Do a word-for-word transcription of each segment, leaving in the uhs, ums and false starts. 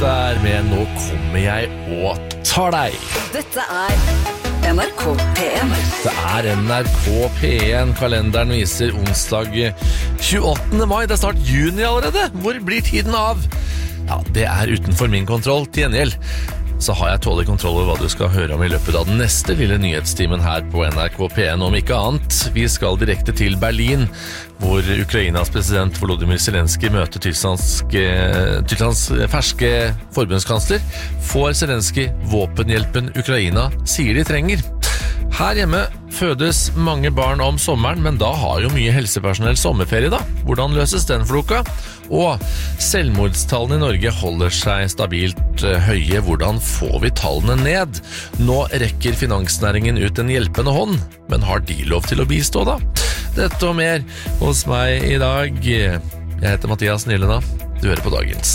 der med Nå kommer jeg og tar deg. Dette er N R K P en. Det er N R K P en. Kalenderen viser onsdag tjueåttende mai. Det er snart juni allerede. Hvor blir tiden av? Ja, det er utenfor min kontroll. Til gjengjeld så har jeg tålig kontroll over hva du skal høre om i løpet av den neste lille nyhetstimen her på N R K P en, om ikke annet. Vi skal direkte til Berlin, hvor Ukrainas president Volodymyr Zelenskyj møter Tysklands, Tysklands ferske forbundskansler. Får Zelenskyj våpenhjelpen Ukraina sier de trenger? Her hjemme fødes mange barn om sommeren, men da har jo mye helsepersonell sommerferie da. Hvordan løses den floka? Og selvmordstallene i Norge holder seg stabilt høye. Hvordan får vi tallene ned? Nå rekker finansnæringen ut en hjelpende hånd, men har de lov til å bistå da? Dette og mer hos meg i dag. Jeg heter Mathias Nylenda. Du hører på Dagens.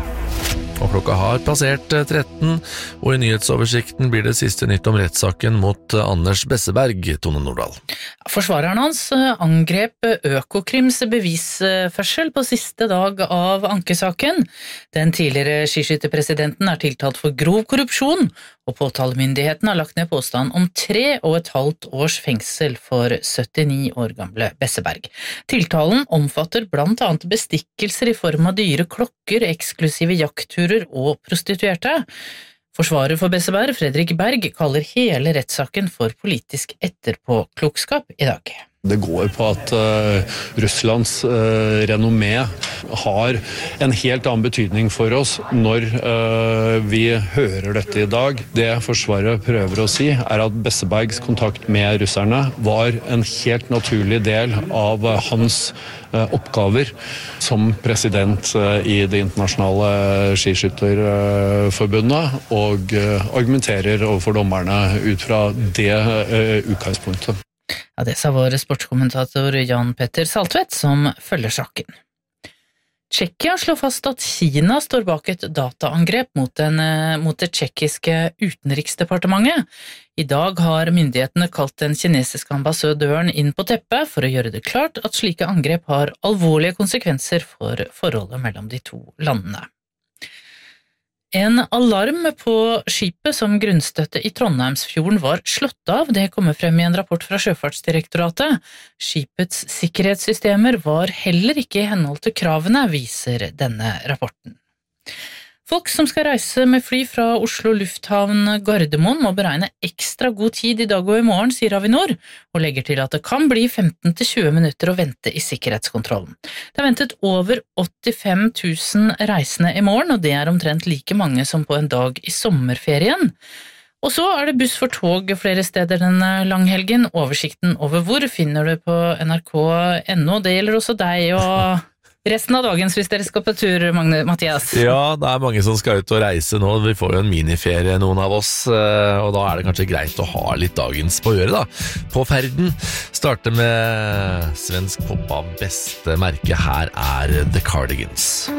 Og klokka har passert tretten, og i nyhetsoversikten blir det siste nytt om rettssaken mot Anders Besseberg, Tone Nordahl. Forsvareren hans angrep Økokrims bevisførsel på siste dag av ankesaken. Den tidligere skiskytterpresidenten er tiltalt for grov korrupsjon, og påtalemyndigheten har lagt ned påstand om tre og et halvt års fengsel for syttini år gamle Besseberg. Tiltalen omfatter blant annet bestikkelser i form av dyre klokker, eksklusive jaktturer og prostituerte. Forsvarer for Besseberg, Fredrik Berg, kaller hele rettssaken for politisk etterpåklokskap i dag. Det går på at uh, Russlands uh, renommé har en helt annen betydning for oss når uh, vi hører dette i dag. Det Forsvaret prøver å si er at Bessebergs kontakt med russerne var en helt naturlig del av uh, hans uh, oppgaver som president uh, i det internasjonale skiskytterforbundet, og uh, argumenterer overfor dommerne ut fra det uh, utgangspunktet. Ja, det sa vår sportskommentator Jan Petter Saltvedt, som følger saken. Tsjekkia slår fast at Kina står bak et dataangrep mot, den, mot det tsjekkiske utenriksdepartementet. I dag har myndighetene kalt den kinesiske ambassadøren inn på teppet for å gjøre det klart at slike angrep har alvorlige konsekvenser for forholdet mellom de to landene. En alarm på skipet som grunnstøtte i Trondheimsfjorden var slått av. Det kommer frem i en rapport fra Sjøfartsdirektoratet. Skipets sikkerhetssystemer var heller ikke i henhold til kravene, viser denne rapporten. Folk som skal reise med fly fra Oslo lufthavn Gardermoen må beregne ekstra god tid i dag og i morgen, sier Avinor, og legger til at det kan bli femten til tjue minutter å vente i sikkerhetskontrollen. Det er ventet over åttifem tusen reisende i morgen, og det er omtrent like mange som på en dag i sommerferien. Og så er det buss for tog flere steder denne langhelgen. Oversikten over hvor finner du på N R K punktum no. Det gjelder også deg og resten av dagens hvis dere skal på tur, Magne, Mathias. Ja, det er mange som skal ut og reise nå. Vi får jo en miniferie, noen av oss, og da er det kanskje greit å ha litt dagens på øret da. På ferden starter med svensk pop av beste merke. Her er The Cardigans.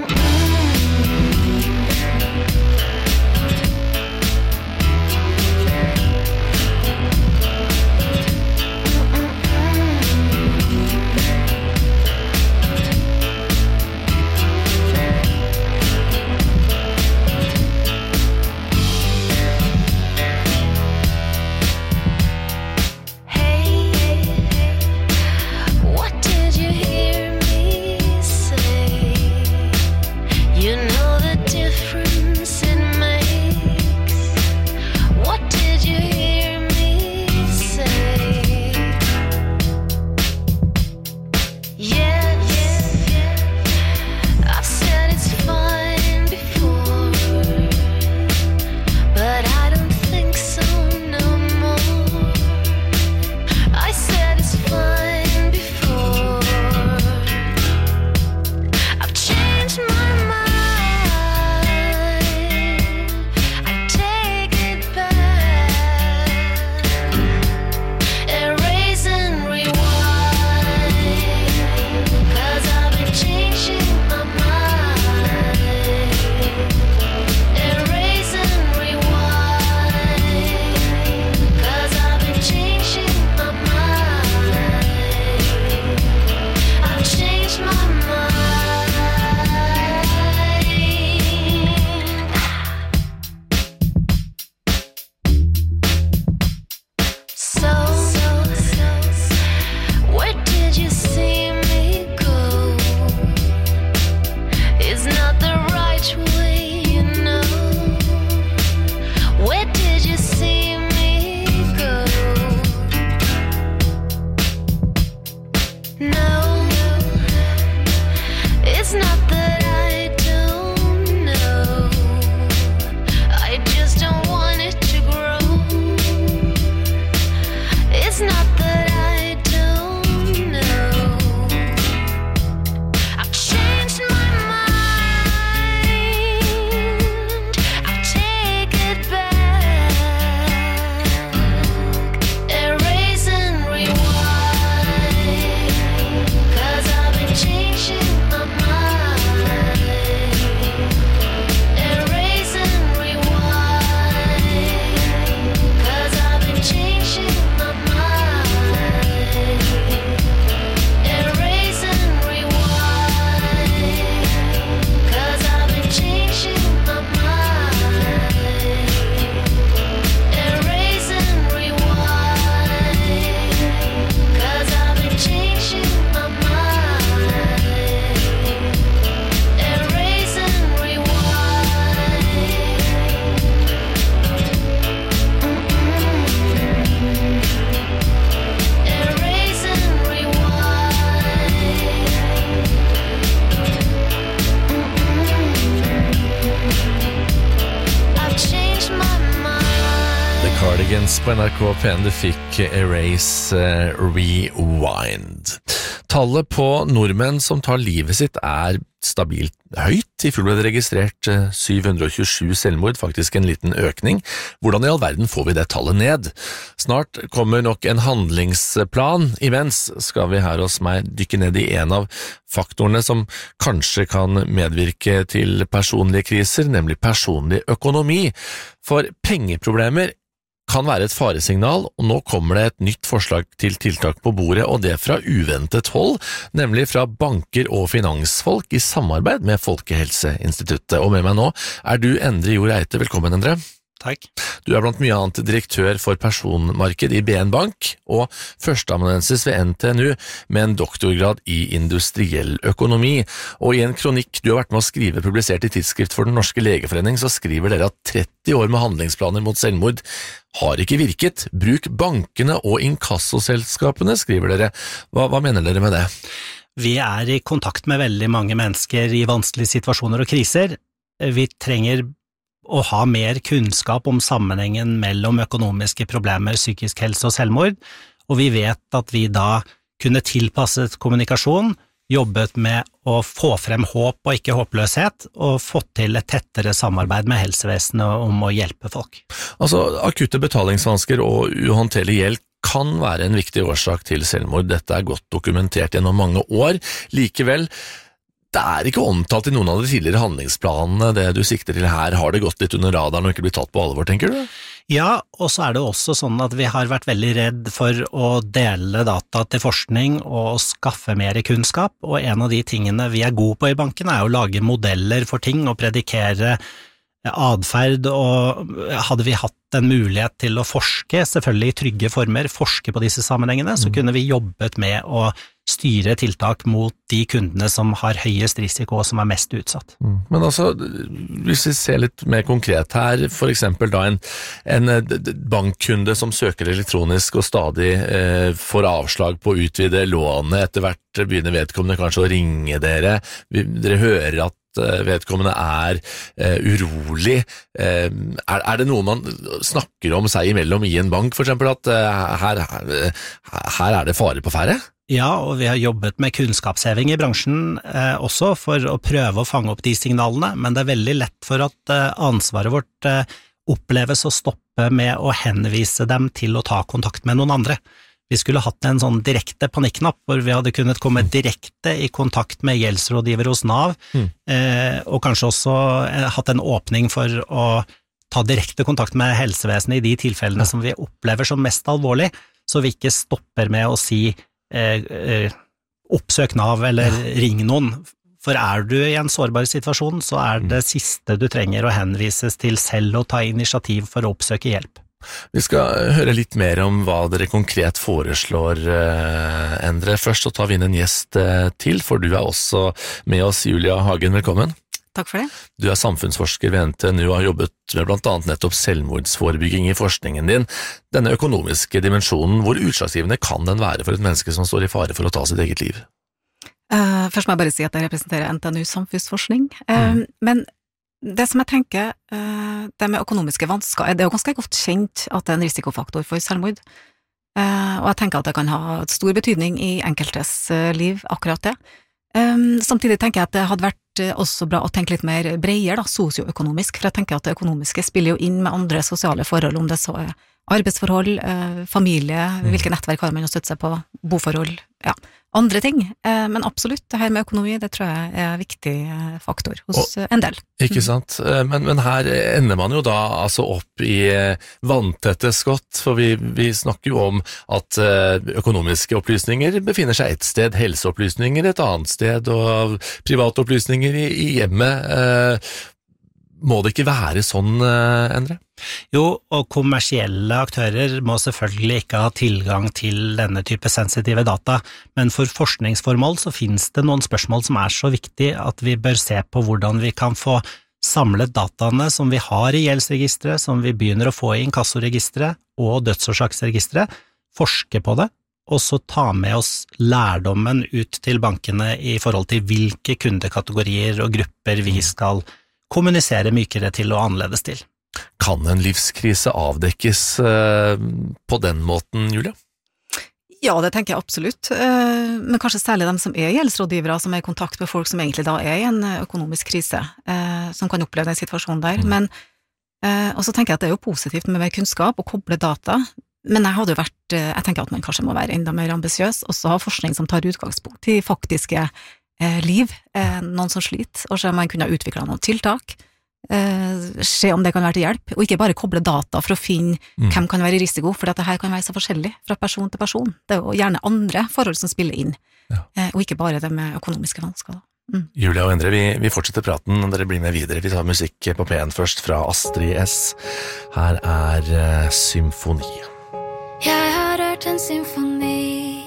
Cardigans på N R K P N. Du fikk Erase uh, Rewind. Tallet på nordmenn som tar livet sitt er stabilt høyt. I fjor ble det registrert uh, syv hundre og tjuesju selvmord, faktisk en liten økning. Hvordan i all verden får vi det tallet ned? Snart kommer nok en handlingsplan. Imens skal vi her hos meg dykke ned i en av faktorene som kanskje kan medvirke til personlige kriser, nemlig personlig økonomi. For pengeproblemer kan være et faresignal, og nå kommer det et nytt forslag til tiltak på bordet, og det fra uventet hold, nemlig fra banker og finansfolk i samarbeid med Folkehelseinstituttet. Og med meg nå er du Endre Jord Eite. Velkommen, Endre. Takk. Du er blant mye annet direktør for personmarked i B N Bank og førsteamanuensis ved N T N U med en doktorgrad i industriell økonomi. Og i en kronikk du har vært med å skrive publisert i Tidsskrift for Den norske legeforening, så skriver dere at tretti år med handlingsplaner mot selvmord har ikke virket. Bruk bankene og inkassoselskapene, skriver dere. Hva, hva mener dere med det? Vi er i kontakt med veldig mange mennesker i vanskelige situasjoner og kriser. Vi trenger å ha mer kunnskap om sammenhengen mellom økonomiske problemer, psykisk helse og selvmord, og vi vet at vi da kunne tilpasset kommunikasjon, jobbet med å få frem håp og ikke håpløshet, og fått til et tettere samarbeid med helsevesenet om å hjelpe folk. Altså, akutte betalingsvansker og uhåndterlig gjeld kan være en viktig årsak til selvmord. Dette er godt dokumentert gjennom mange år. Likevel, det er ikke omtalt i noen av de tidligere handlingsplanene. Det du sikter til her, har det gått litt under radaren og ikke blitt tatt på alvor, tenker du? Ja, og så er det også sånn at vi har vært veldig redd for å dele data til forskning og skaffe mer kunnskap, og en av de tingene vi er gode på i banken er å lage modeller for ting og predikere adferd, og hadde vi hatt en mulighet til å forske, selvfølgelig i trygge former, forske på disse sammenhengene, så kunne vi jobbet med å styre tiltak mot de kundene som har høyest risiko og som er mest utsatt. Mm. Men altså, hvis vi ser litt mer konkret her, for eksempel da en, en bankkunde som søker elektronisk og stadig eh, får avslag på å utvide lånet, etter hvert begynner vedkommende kanskje å ringe dere, dere hører at vedkommende er uh, urolig. Uh, er, er det noe man snakker om seg imellom i en bank, for eksempel, at uh, her, her er det fare på ferde? Ja, og vi har jobbet med kunnskapsheving i bransjen eh, også for å prøve å fange opp de signalene, men det er veldig lett for at eh, ansvaret vårt eh, oppleves å stoppe med å henvise dem til å ta kontakt med noen andre. Vi skulle hatt en sånn direkte panikknapp, hvor vi hadde kunnet komme direkte i kontakt med gjeldsrådgiver hos Nav, mm. eh, og kanskje også eh, hatt en åpning for å ta direkte kontakt med helsevesenet i de tilfellene ja. Som vi opplever som mest alvorlig, så vi ikke stopper med å si eh, eh, oppsøk Nav eller ja. Ring noen. For er du i en sårbar situasjon, så er det siste du trenger å henvises til selv og ta initiativ for å oppsøke hjelp. Vi skal høre litt mer om hva dere konkret foreslår, Endre. Først så tar vi inn en gjest til, for du er også med oss. Julia Hagen, velkommen. Takk for det. Du er samfunnsforsker ved N T N U og har jobbet med blant annet nettopp selvmordsforebygging i forskningen din. Denne økonomiske dimensjonen, hvor utslagsgivende kan den være for et menneske som står i fare for å ta sitt eget liv? Uh, først må jeg bare si at jeg representerer N T N U samfunnsforskning, uh, mm. men det som jeg tenker, det med økonomiske vansker, det er jo ganske godt kjent at det er en risikofaktor for selvmord, og jeg tenker at det kan ha stor betydning i enkeltes liv, akkurat det. Samtidig tenker jeg at det hadde vært også bra å tenke litt mer bredere, da, sosioøkonomisk, for jeg tenker at det økonomiske spiller jo inn med andre sosiale forhold, om det så er arbeidsforhold, familie, hvilke nettverk har man å støtte seg på, boforhold, ja, andre ting, men absolutt, det her med økonomi, det tror jeg er en viktig faktor hos og, en del. Ikke sant, men, men her ender man jo da altså opp i vanntette skott, for vi, vi snakker jo om at økonomiske opplysninger befinner seg et sted, helseopplysninger et annet sted, og private opplysninger i, i hjemmet. Må det ikke være sånn, Endre? Jo, og kommersielle aktører må selvfølgelig ikke ha tilgang til denne type sensitive data, men for forskningsformål så finnes det noen spørsmål som er så viktig at vi bør se på hvordan vi kan få samlet dataene som vi har i gjeldsregisteret, som vi begynner å få i inkassoregisteret og dødsårsaksregisteret, forske på det, og så ta med oss lærdommen ut til bankene i forhold til hvilke kundekategorier og grupper vi skal kommunisere mykere til og annerledes til. Kan en livskrise avdekkes eh, på den måten, Julia? Ja, det tenker jeg absolutt, men kanskje særlig de som er gjeldsrådgivere, som er i kontakt med folk som egentlig da er i en økonomisk krise, som kan oppleve den situasjonen der. Mm. Men, og så tenker jeg at det er jo positivt med mer kunnskap og koble data, men jeg hadde jo vært, jeg tenker at man kanskje må være enda mer ambisiøs, og så ha forskning som tar utgangspunkt i faktiske liv, noen som sliter, og så man kunne utvikle noen tiltak, se om det kan være til hjelp, og ikke bare koble data for å finne mm. hvem kan være i risiko, for dette her kan være så forskjellig fra person til person. Det er jo gjerne andre forhold som spiller inn, ja. Og ikke bare det med økonomiske vansker. Mm. Julia og Endre, vi, vi fortsetter praten, dere blir med videre. Vi tar musikk på P en først fra Astrid S. Her er uh, Symfoni. Jeg har hørt en symfoni.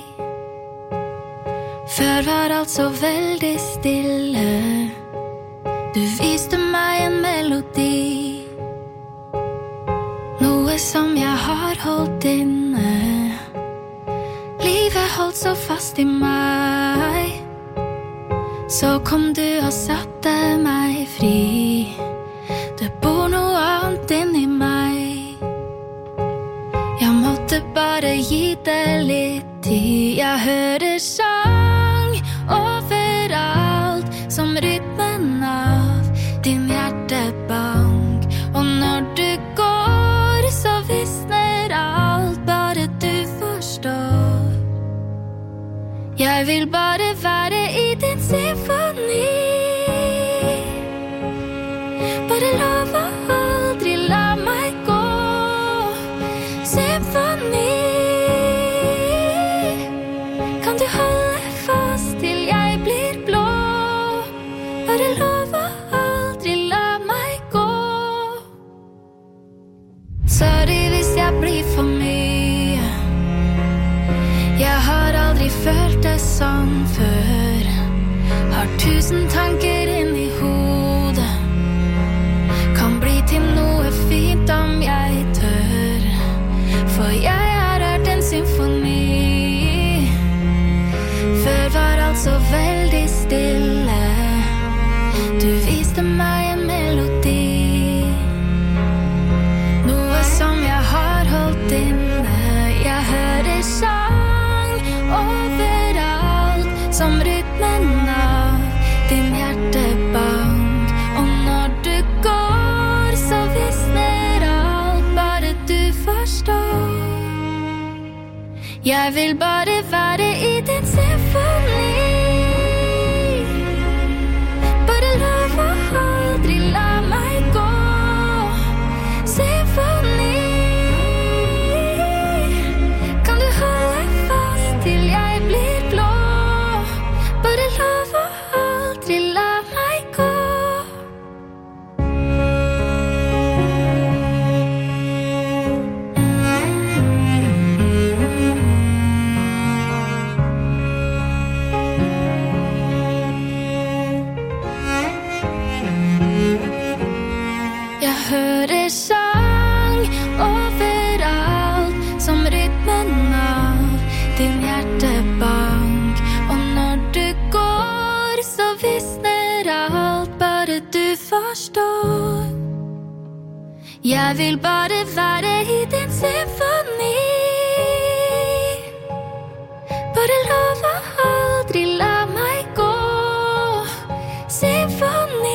Før var alt så veldig stille. Du viste meg en melodi, noe som jeg har holdt inne. Livet holdt så fast i meg, så kom du og satte meg fri. Det bor noe annet inni meg. Jeg måtte bare gi det litt tid. Jeg hører sang overalt, som rytmen av din hjertebank. Og når du går, så visner alt, bare du forstår. Jeg vil bare være i din symfoni. Bare lov å aldri la meg gå. Symfoni. Kan du holde fast til jeg blir blå? Bare lov å aldri la meg gå. Sorry hvis jeg blir for mye. Jeg har aldri følt det sånn før. Har tusen tanker inn i hodet. Kan bli til noe fint om jeg tør. For jeg har hørt en symfoni. Før var alt så veldig stille. Du viste meg en melodi, noe som jeg har holdt inne. Jeg hører sang overalt, som rytmen av din hjertebank. Og når du går, så visner alt, bare du forstår. Jeg vil bare være i din symfoni. Aldri la meg gå. Symfoni. Kan du holde fast til jeg blir blå? Bare lov å aldri la meg gå. Hører sang overalt, som rytmen av din hjertebank. Og når du går, så visner alt, bare du forstår. Jeg vil bare være i din symfoni. Bare lov å aldri la meg gå. Symfoni.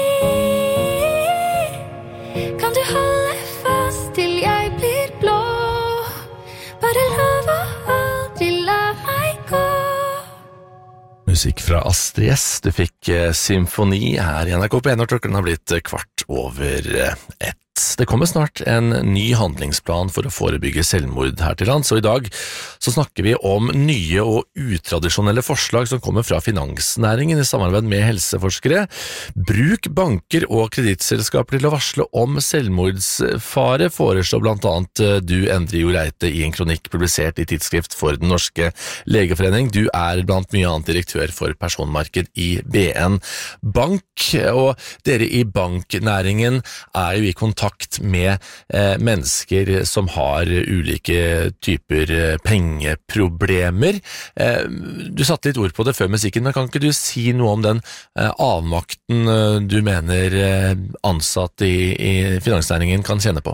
Kan du holde fast til jeg blir blå? Bare lov å aldri la meg gå. Musikk fra Astrid S. Du fikk eh, Symfoni her i N R K P en, når klokken har blitt kvart over ett. Det kommer snart en ny handlingsplan for å forebygge selvmord her til lands, og i dag så snakker vi om nye og utradisjonelle forslag som kommer fra finansnæringen i samarbeid med helseforskere. Bruk banker og kredittselskaper til å varsle om selvmordsfare, foreslår blant annet du, Endre Jo Reite, i en kronikk publisert i Tidsskrift for Den norske legeforening. Du er blant mye annet direktør for personmarked i B N Bank, og dere i banknæringen er jo i kontakt kontakt med eh, mennesker som har ulike typer eh, pengeproblemer. Eh, du satte litt ord på det før musikken, men kan ikke du si noe om den eh, avmakten eh, du mener eh, ansatte i, i finansnæringen kan kjenne på?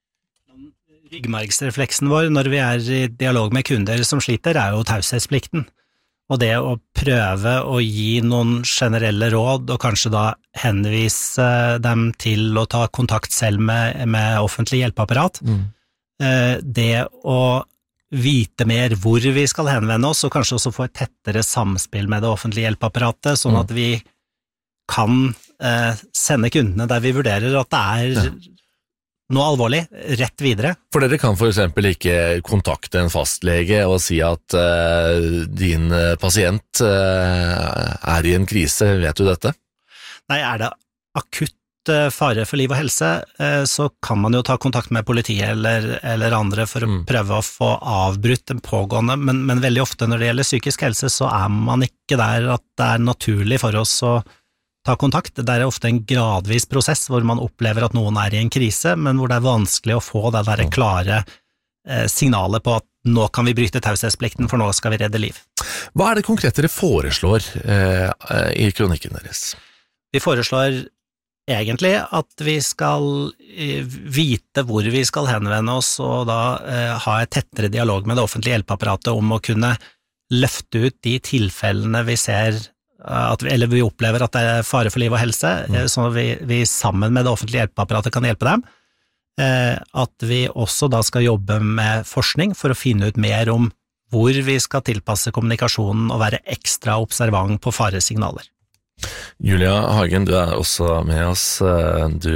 Ryggmargsrefleksen vår når vi er i dialog med kunder som sliter, er jo taushetsplikten. Og det å prøve å gi noen generelle råd, og kanskje da henvise dem til å ta kontakt selv med, med offentlig hjelpeapparat, mm. det å vite mer hvor vi skal henvende oss, og kanskje også få et tettere samspill med det offentlige hjelpeapparatet, sånn at vi kan eh, sende kundene der vi vurderer at det er ja. noe alvorlig, rett videre. For dere kan for eksempel ikke kontakte en fastlege og si at uh, din pasient uh, er i en krise, vet du dette? Nei, er det akutt uh, fare for liv og helse, uh, så kan man jo ta kontakt med politiet eller, eller andre for å mm. prøve å få avbrutt den pågående, men, men veldig ofte når det gjelder psykisk helse, så er man ikke der at det er naturlig for oss å ta kontakt. Det er ofte en gradvis prosess hvor man opplever at noen er i en krise, men hvor det er vanskelig å få det der klare eh, signalet på at nå kan vi bryte taushetsplikten, for nå skal vi redde liv. Hva er det konkret dere foreslår eh, i kronikken deres? Vi foreslår egentlig at vi skal vite hvor vi skal henvende oss, og da eh, ha et tettere dialog med det offentlige hjelpeapparatet om å kunne løfte ut de tilfellene vi ser At vi, eller vi opplever at det er fare for liv og helse, mm. så vi, vi sammen med det offentlige hjelpeapparatet kan hjelpe dem. Eh, at vi også da skal jobbe med forskning for å finne ut mer om hvor vi skal tilpasse kommunikasjonen og være ekstra observant på faresignaler. Julia Hagen, du er også med oss. Du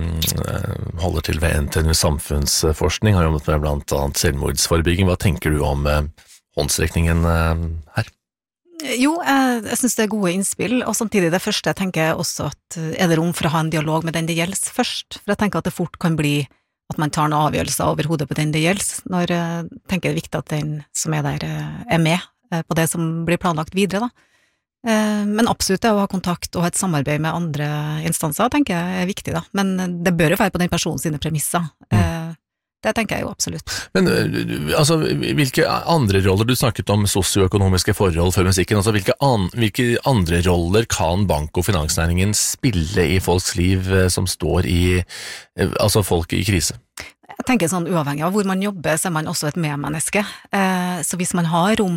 holder til ved N T N U Samfunnsforskning, har jobbet med blant annet selvmordsforebygging. Hva tenker du om håndsrekningen her? Jo, jeg, jeg synes det er gode innspill, og samtidig det første jeg tenker også at er det rom for å ha en dialog med den det gjelder først, for jeg tenker at det fort kan bli at man tar noen avgjørelser over hodet på den det gjelder, når jeg tenker det er viktig at den som er der er med på det som blir planlagt videre da. Men absolutt det å ha kontakt og ha et samarbeid med andre instanser tenker jeg er viktig da, men det bør jo være på den personen sine premisser. Mm. Det tenker jeg jo absolutt. Men altså, hvilke andre roller, du snakket om sosioøkonomiske forhold før musikken, altså hvilke, an, hvilke andre roller kan bank- og finansnæringen spille i folks liv som står i, altså folk i krise? Jeg tenker sånn uavhengig av hvor man jobber, så er man også et medmenneske. Så hvis man har rom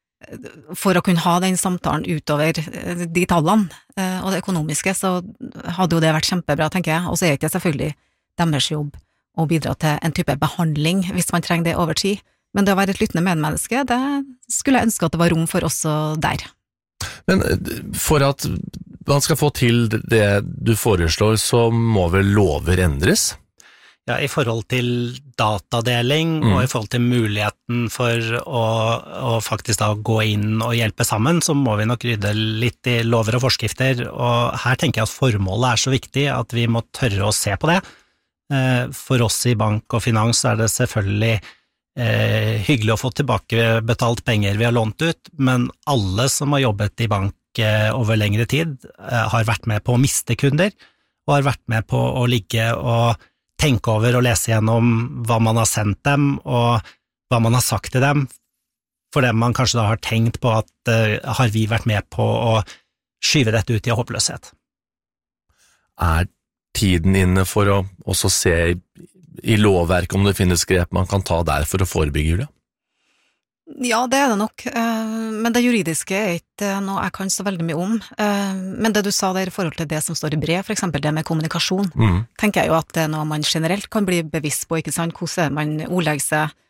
for å kunne ha den samtalen utover de tallene og det økonomiske, så hadde jo det vært kjempebra, tenker jeg. Og så er det ikke selvfølgelig deres jobb og bidra til en type behandling hvis man trenger det over tid. Men det å være et lyttende medmenneske, det skulle jeg ønske at det var rom for også der. Men for at man skal få til det du foreslår, så må vel lover endres? Ja, i forhold til datadeling mm. og i forhold til muligheten for å, å faktisk da gå inn og hjelpe sammen, så må vi nok rydde litt i lover og forskrifter, og her tenker jeg at formålet er så viktig at vi må tørre å se på det. For oss i bank og finans er det selvfølgelig eh, hyggelig å få tilbake betalt penger vi har lånt ut, men alle som har jobbet i bank eh, over lengre tid eh, har vært med på å miste kunder, og har vært med på å ligge og tenke over og lese gjennom hva man har sendt dem, og hva man har sagt til dem, fordi man kanskje da har tenkt på at eh, har vi vært med på å skyve dette ut i håpløshet. Er tiden inne for å også se i, i lovverk om det finnes grep man kan ta der for å forebygge det? Ja, det er det nok, men det juridiske er ikke noe jeg kan så veldig mye om. Men det du sa der i forhold til det som står i brev, for eksempel det med kommunikasjon, mm. tenker jeg jo at det er noe man generelt kan bli bevisst på, ikke sant? Hvordan man ordlegger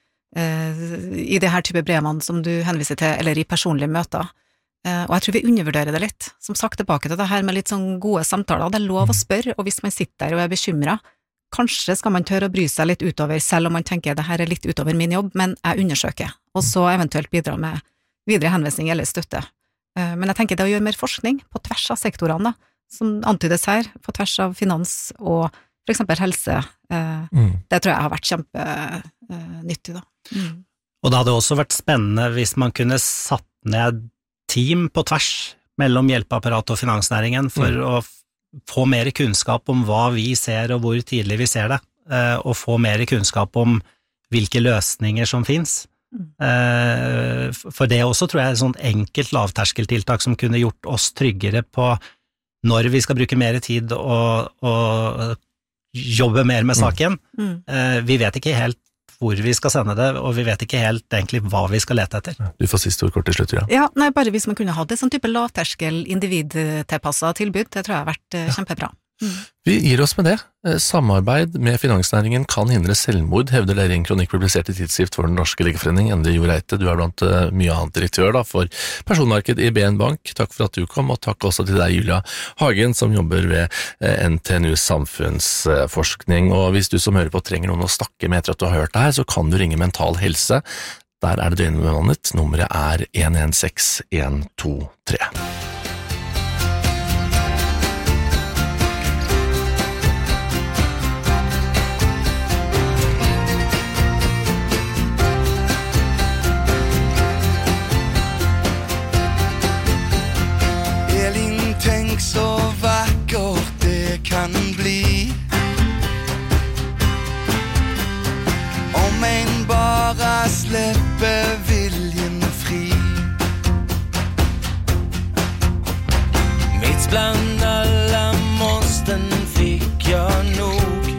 seg i det her type brevene som du henviser til, eller i personlige møter. Og jeg tror vi undervurderer det litt. Som sagt, tilbake til det her med litt sånn gode samtaler. Det er lov å spørre, og hvis man sitter der og er bekymret, kanskje skal man tørre å bry seg litt utover, selv om man tenker det her er litt utover min jobb, men jeg undersøker, og så eventuelt bidra med videre henvisning eller støtte. Men jeg tenker det å gjøre mer forskning på tvers av sektorene, da, som antydes her, på tvers av finans og for eksempel helse, mm. det tror jeg har vært kjempenyttig da. Mm. Og det hadde også vært spennende hvis man kunne satt ned team på tvers mellom hjelpeapparat og finansnæringen for mm. å få mer kunnskap om hva vi ser og hvor tidlig vi ser det. eh, å få mer kunnskap om hvilke løsninger som finnes. Eh, for det også tror jeg er et sånt enkelt lavterskeltiltak som kunne gjort oss tryggere på når vi skal bruke mer tid og, og jobbe mer med saken. Mm. Eh, vi vet ikke helt hvor vi skal sende det, og vi vet ikke helt egentlig hva vi skal lete etter. Du får siste ord kort til slutt, ja. Ja, nei, bare hvis man kunne ha det sånn type lavterskel individtilpasset tilbud, det tror jeg har vært uh, kjempebra. Mm. Vi gir oss med det. Samarbeid med finansnæringen kan hindre selvmord, hevder dere i en kronikk publisert i Tidsskrift for Den Norske Legeforening. Endre Jo Reite, du er blant uh, mye annet direktør da, for personmarked i B N Bank. Takk for at du kom, og takk også til deg, Julia Hagen, som jobber ved uh, N T N U Samfunnsforskning. Og hvis du som hører på trenger noen å snakke med etter at du har hørt det her, så kan du ringe Mental Helse. Der er det døgnbemannet. Nummeret er en en seks en to tre. Tenk så vakkert det kan bli om en bare slipper viljen fri. Mitt bland alla måsten fick jag nog,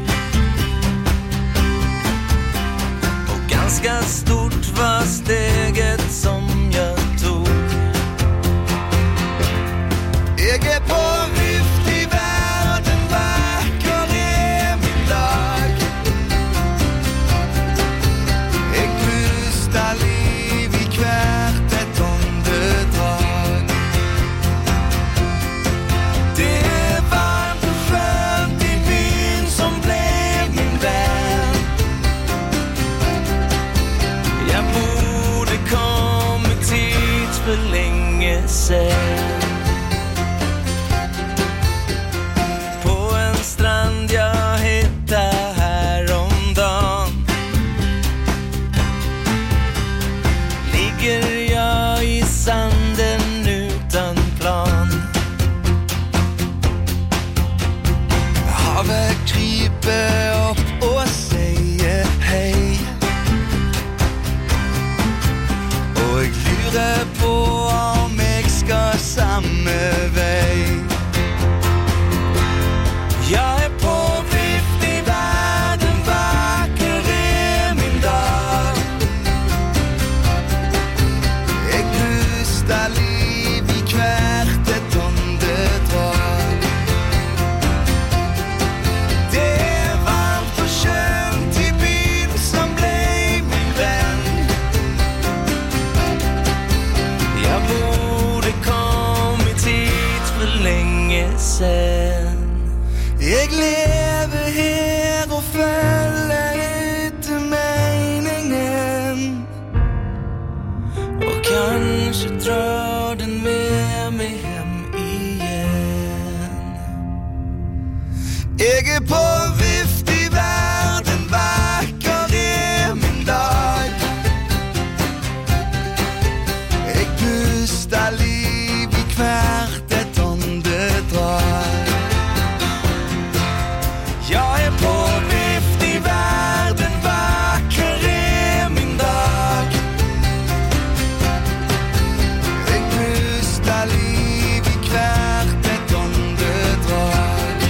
och ganska stort var steget som jag tog. Jeg er på vift i verden, vakker er min dag. Jeg puster liv i hvert et åndedrag. Det er varmt og skjønt i byen som ble min venn. Jeg borde kommet hit for lenge siden. Strand jag hittade häromdagen, ligger jag i sanden utan plan. Havet kryper upp och säger hej, och jag lurer på om jag ska samme vei. Jeg er på vift i verden, vakker er min dag. Jeg puster liv i hvert et åndedrag. Det er varmt og skjønt i byen som ble min venn. Jeg borde kommet hit for lenge siden. Jeg lever her og følger etter meningen, og kanskje drar den med meg hjem igjen. Jeg er på vift i verden, vakker er min dag. Jeg puster liv i hvert et åndedrag. Jeg er på vift i verden, vakker er min dag. Jeg puster liv i hvert et åndedrag.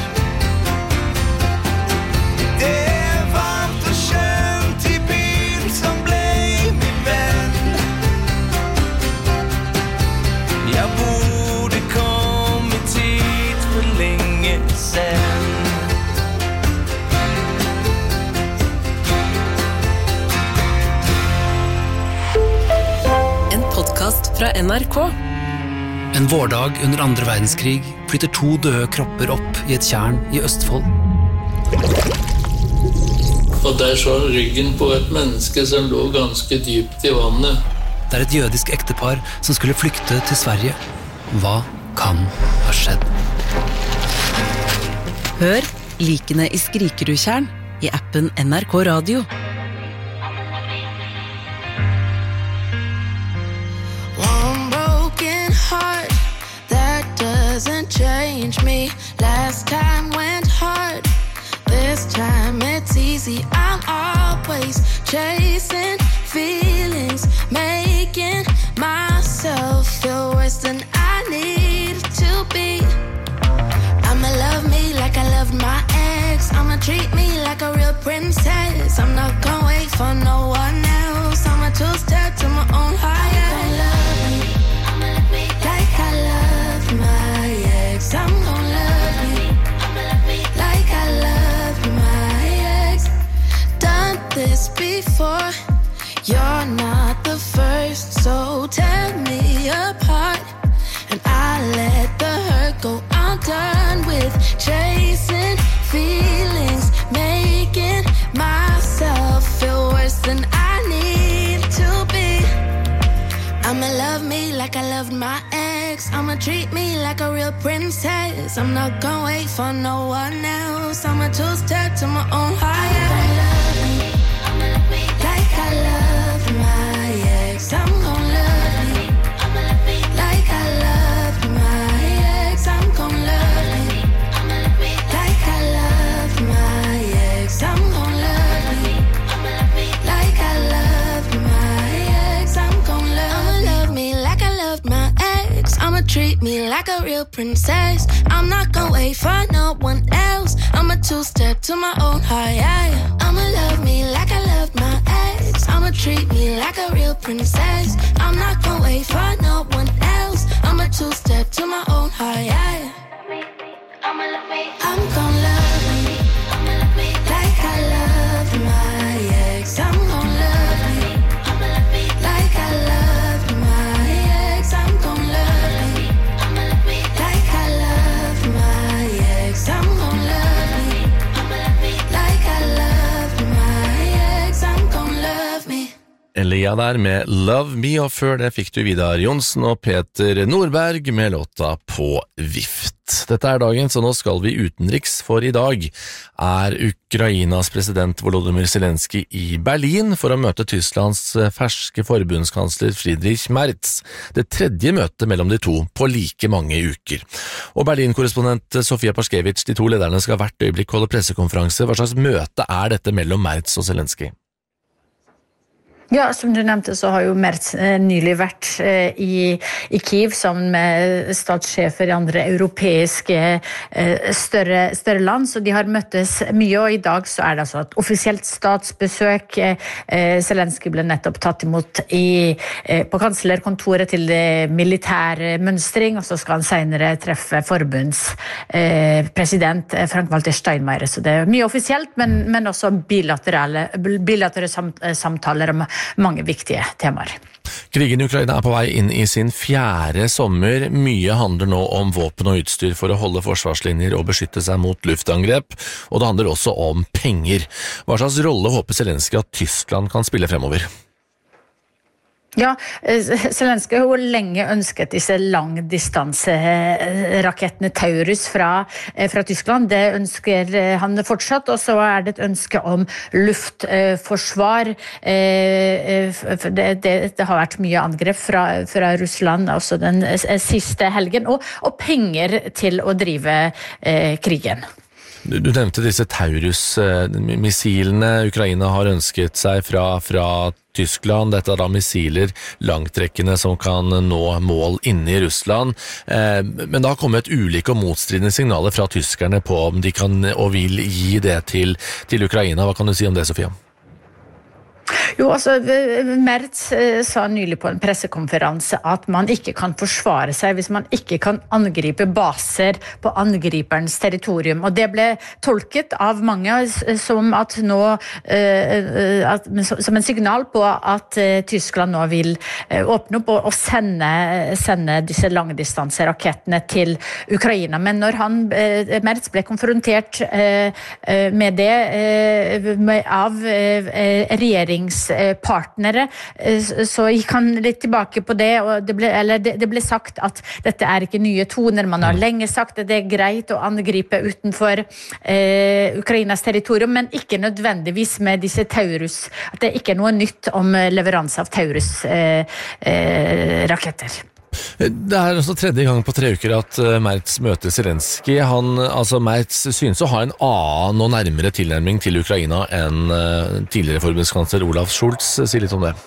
Det er varmt og skjønt i byen som ble min venn. Jeg borde kommet hit for lenge siden. Podcast fra N R K. En vårdag under andre verdenskrig flytter to døde kropper opp i et tjern i Østfold. Og der så han ryggen på et menneske som lå ganske dypt i vannet. Det er et jødisk ektepar som skulle flykte til Sverige. Hva kan ha skjedd? Hør Likene i Skrikerudtjern i appen N R K Radio. Heart that doesn't change me. Last time went hard, this time it's easy. crazy. I'm always chasing feelings, making myself feel worse than I need to be. I'ma love me like I loved my ex. I'ma treat me like a real princess. I'm not gonna wait for no one else. I'ma two-step to my own higher. I'm gonna love me, I'ma love me like I loved my ex. I'm gonna love me, I'ma love me like I loved my ex. Done this before, you're not the first, so tear me apart. And I let the hurt go. I'm done with chasing feelings, making myself feel worse than I need to be. I'ma love me like I loved my ex. I'ma treat me like a real princess. I'm not gonna wait for no one else. I'ma two-step to my own higher. I'ma love me, I'ma love me like I loved my ex. I'm gonna love me, I'ma love me like I loved my ex. I'm gonna love me, I'ma love me like I loved my ex. I'm gonna love me, I'ma love me like I loved my ex. I'm gonna love, I'ma love me like I loved my ex. I'ma treat me like a real princess. I'm not gonna wait for no one else. I'ma two-step to my own high. I'ma love me like I loved my ex. I'ma treat me like a real princess. I'm not gonna wait for no one else. I'ma two-step to my own high. I'ma love me, I'm gonna love me, I'ma love me like I loved my ex. I'm gonna love me, I'ma love me like I loved my ex. I'm gonna love me, I'ma love me like I loved my ex. I'm gonna love me, I'ma love me like I loved my ex. I'm gonna love me. Elia der med Love Me, og før det fikk du Vidar Jonsen og Peter Nordberg med låta På Vift. Dette er dagen, så nå skal vi utenriks, for i dag er Ukrainas president Volodymyr Zelensky i Berlin for å møte Tysklands ferske forbundskansler Friedrich Merz. Det tredje møtet mellom de to på like mange uker. Og Berlin-korrespondent Sofia Paskevich, de to lederne skal hvert øyeblikk holde pressekonferanse. Hva slags møte er dette mellom Merz og Zelensky? Ja, som du nevnte så har jo Merz eh, nylig vært eh, i, i Kiev sammen med statssjefer i andre europeiske eh, større, større land, så de har møttes mye, og i dag så er det altså et offisielt statsbesøk. Eh, Zelensky ble nettopp tatt imot i, eh, på kanslerkontoret til det militære mønstring, og så skal han senere treffe forbundspresident eh, Frank-Walter Steinmeier, så det er mye offisielt, men, men også bilaterale, bilaterale samt, samtaler om mange viktige temaer. Krigen i Ukraina er på vei inn i sin fjerde sommer. Mye handler nå om våpen og utstyr for å holde forsvarslinjer og beskytte seg mot luftangrep, og det handler også om penger. Hva slags rolle håper Zelensky at Tyskland kan spille fremover? Ja, Zelensky har jo lenge ønsket disse langdistanserakettene Taurus fra, fra Tyskland. Det ønsker han fortsatt, og så er det et ønske om luftforsvar. Det, det, det har vært mye angrep fra, fra Russland også den siste helgen, og, og penger til å drive eh, krigen. Du, du nevnte disse Taurus-missilene Ukraina har ønsket seg fra, fra Tyskland. Dette er da missiler langtrekkende som kan nå mål inne i Russland. Eh, men det har kommet ulike og motstridende signaler fra tyskerne på om de kan og vil gi det til, til Ukraina. Hva kan du si om det, Sofia? Jo, altså, Merz sa nylig på en pressekonferanse at man ikke kan forsvare seg hvis man ikke kan angripe baser på angriperens territorium, og det ble tolket av mange som at nå at, som en signal på at Tyskland nå vil åpne opp og sende, sende disse langdistanserakettene til Ukraina, men når han, Merz ble konfrontert med det av regjering partnere, så gikk han litt tilbake på det, og det ble, eller det, det ble sagt at dette er ikke nye toner, man har lenge sagt at det er greit å angripe utenfor eh, Ukrainas territorium, men ikke nødvendigvis med disse Taurus, at det ikke er noe nytt om leveranse av Taurus eh, eh, raketter. Det er også tredje gang på tre uker at uh, Merz møter Zelensky. Han, altså Merz synes å ha en annen og nærmere tilnærming til Ukraina enn uh, tidligere forbundskansler Olaf Scholz. Si litt om det.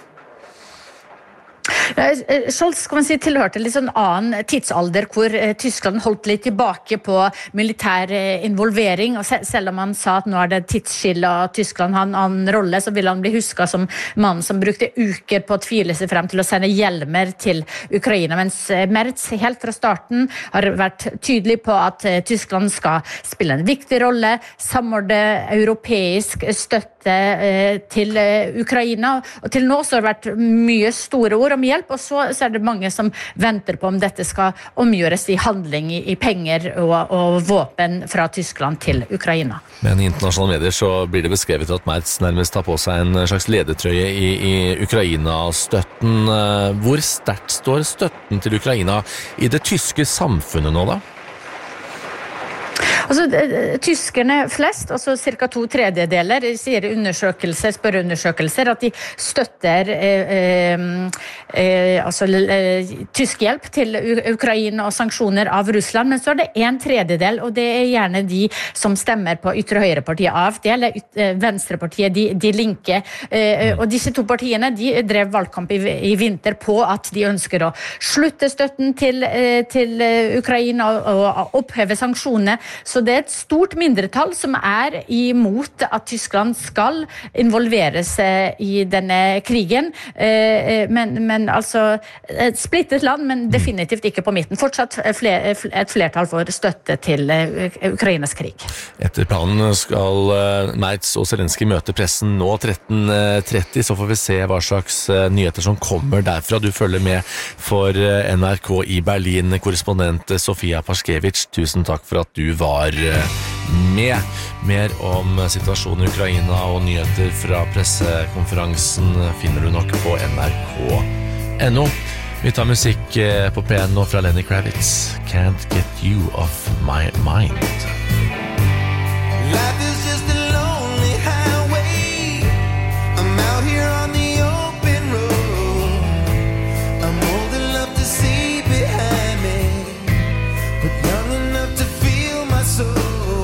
Scholz kan man si tilhørte litt sånn annen tidsalder hvor eh, Tyskland holdt litt tilbake på militær eh, involvering, og se, selv om han sa at nå er det tidsskille og Tyskland har en annen rolle, så vil han bli husket som mannen som brukte uker på å tvile seg frem til å sende hjelmer til Ukraina, mens eh, Merz helt fra starten har vært tydelig på at eh, Tyskland skal spille en viktig rolle, samordne europeisk støtte eh, til eh, Ukraina, og til nå så har det vært mye store ord om hjelp, og så, så er det mange som venter på om dette skal omgjøres i handling i, i penger og, og våpen fra Tyskland til Ukraina. Men i internasjonale medier så blir det beskrevet at Merz nærmest tar på seg en slags ledertrøye i, i Ukraina-støtten. Hvor sterkt står støtten til Ukraina i det tyske samfunnet nå da? Altså, tyskerne flest, altså cirka to tredjedeler, sier undersøkelser, spørreundersøkelser, at de støtter eh, eh, altså, eh, tysk hjelp til Ukraina og sanksjoner av Russland, men så er det en tredjedel, og det er gjerne de som stemmer på ytre høyrepartiet A F D, eller ytre, venstrepartiet, de, de linke, eh, og disse to partiene, de drev valgkamp i, i vinter på at de ønsker å slutte støtten til, eh, til Ukraina og, og oppheve sanksjonene, så det er et stort mindretall som er imot at Tyskland skal involvere seg i denne krigen, men, men altså et splittet land, men definitivt ikke på midten. Fortsatt fler, et flertall for støtte til Ukrainas krig. Etter planen skal Merz og Zelensky møte pressen nå tretten tretti, så får vi se hva slags nyheter som kommer derfra. Du følger med for N R K i Berlin, korrespondent Sofia Paskevich. Tusen takk for at du var med. Mer om situasjonen i Ukraina og nyheter fra pressekonferansen finner du nok på N R K punktum N O. Vi tar musikk på P N fra Lenny Kravitz. Can't get you off my mind. Life is just a lonely highway. I'm out here on the open road. I'm old enough to see behind me, but young enough to feel my soul.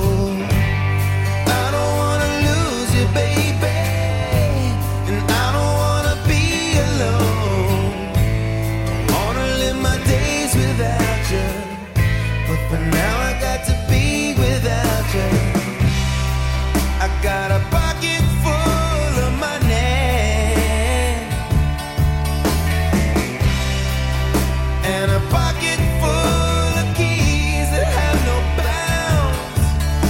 I don't wanna lose you, baby, and I don't wanna be alone. I wanna live my days without you, but for now I got to be without you. I got a pocket full of money and a pocket full of keys that have no bounds.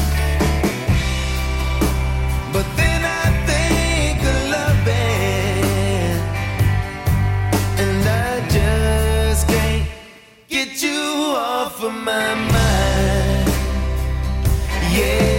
But then I think of loving, and I just can't get you off of my mind. Yeah.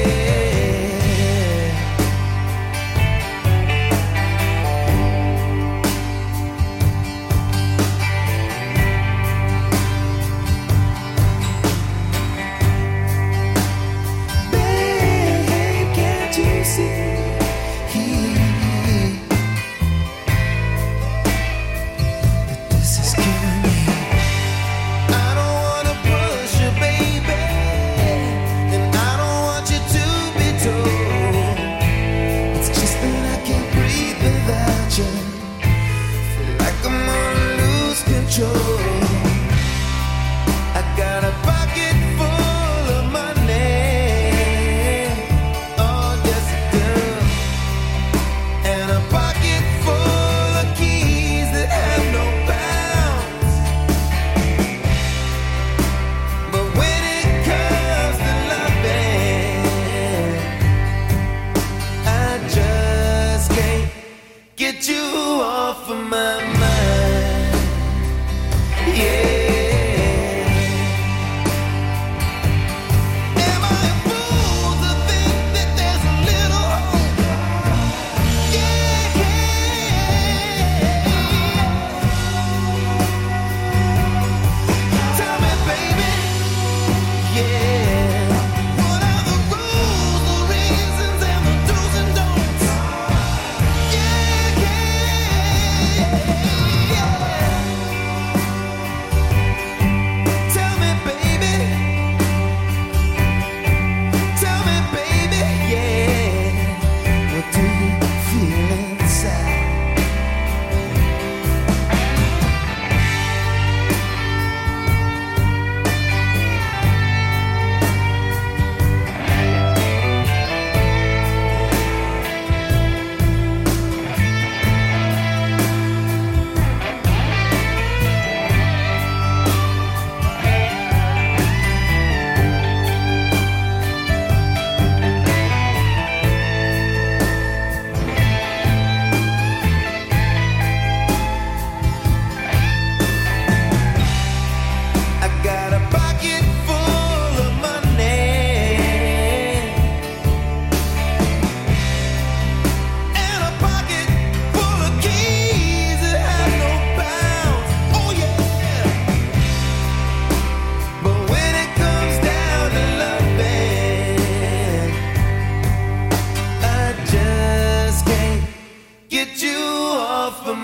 Yeah.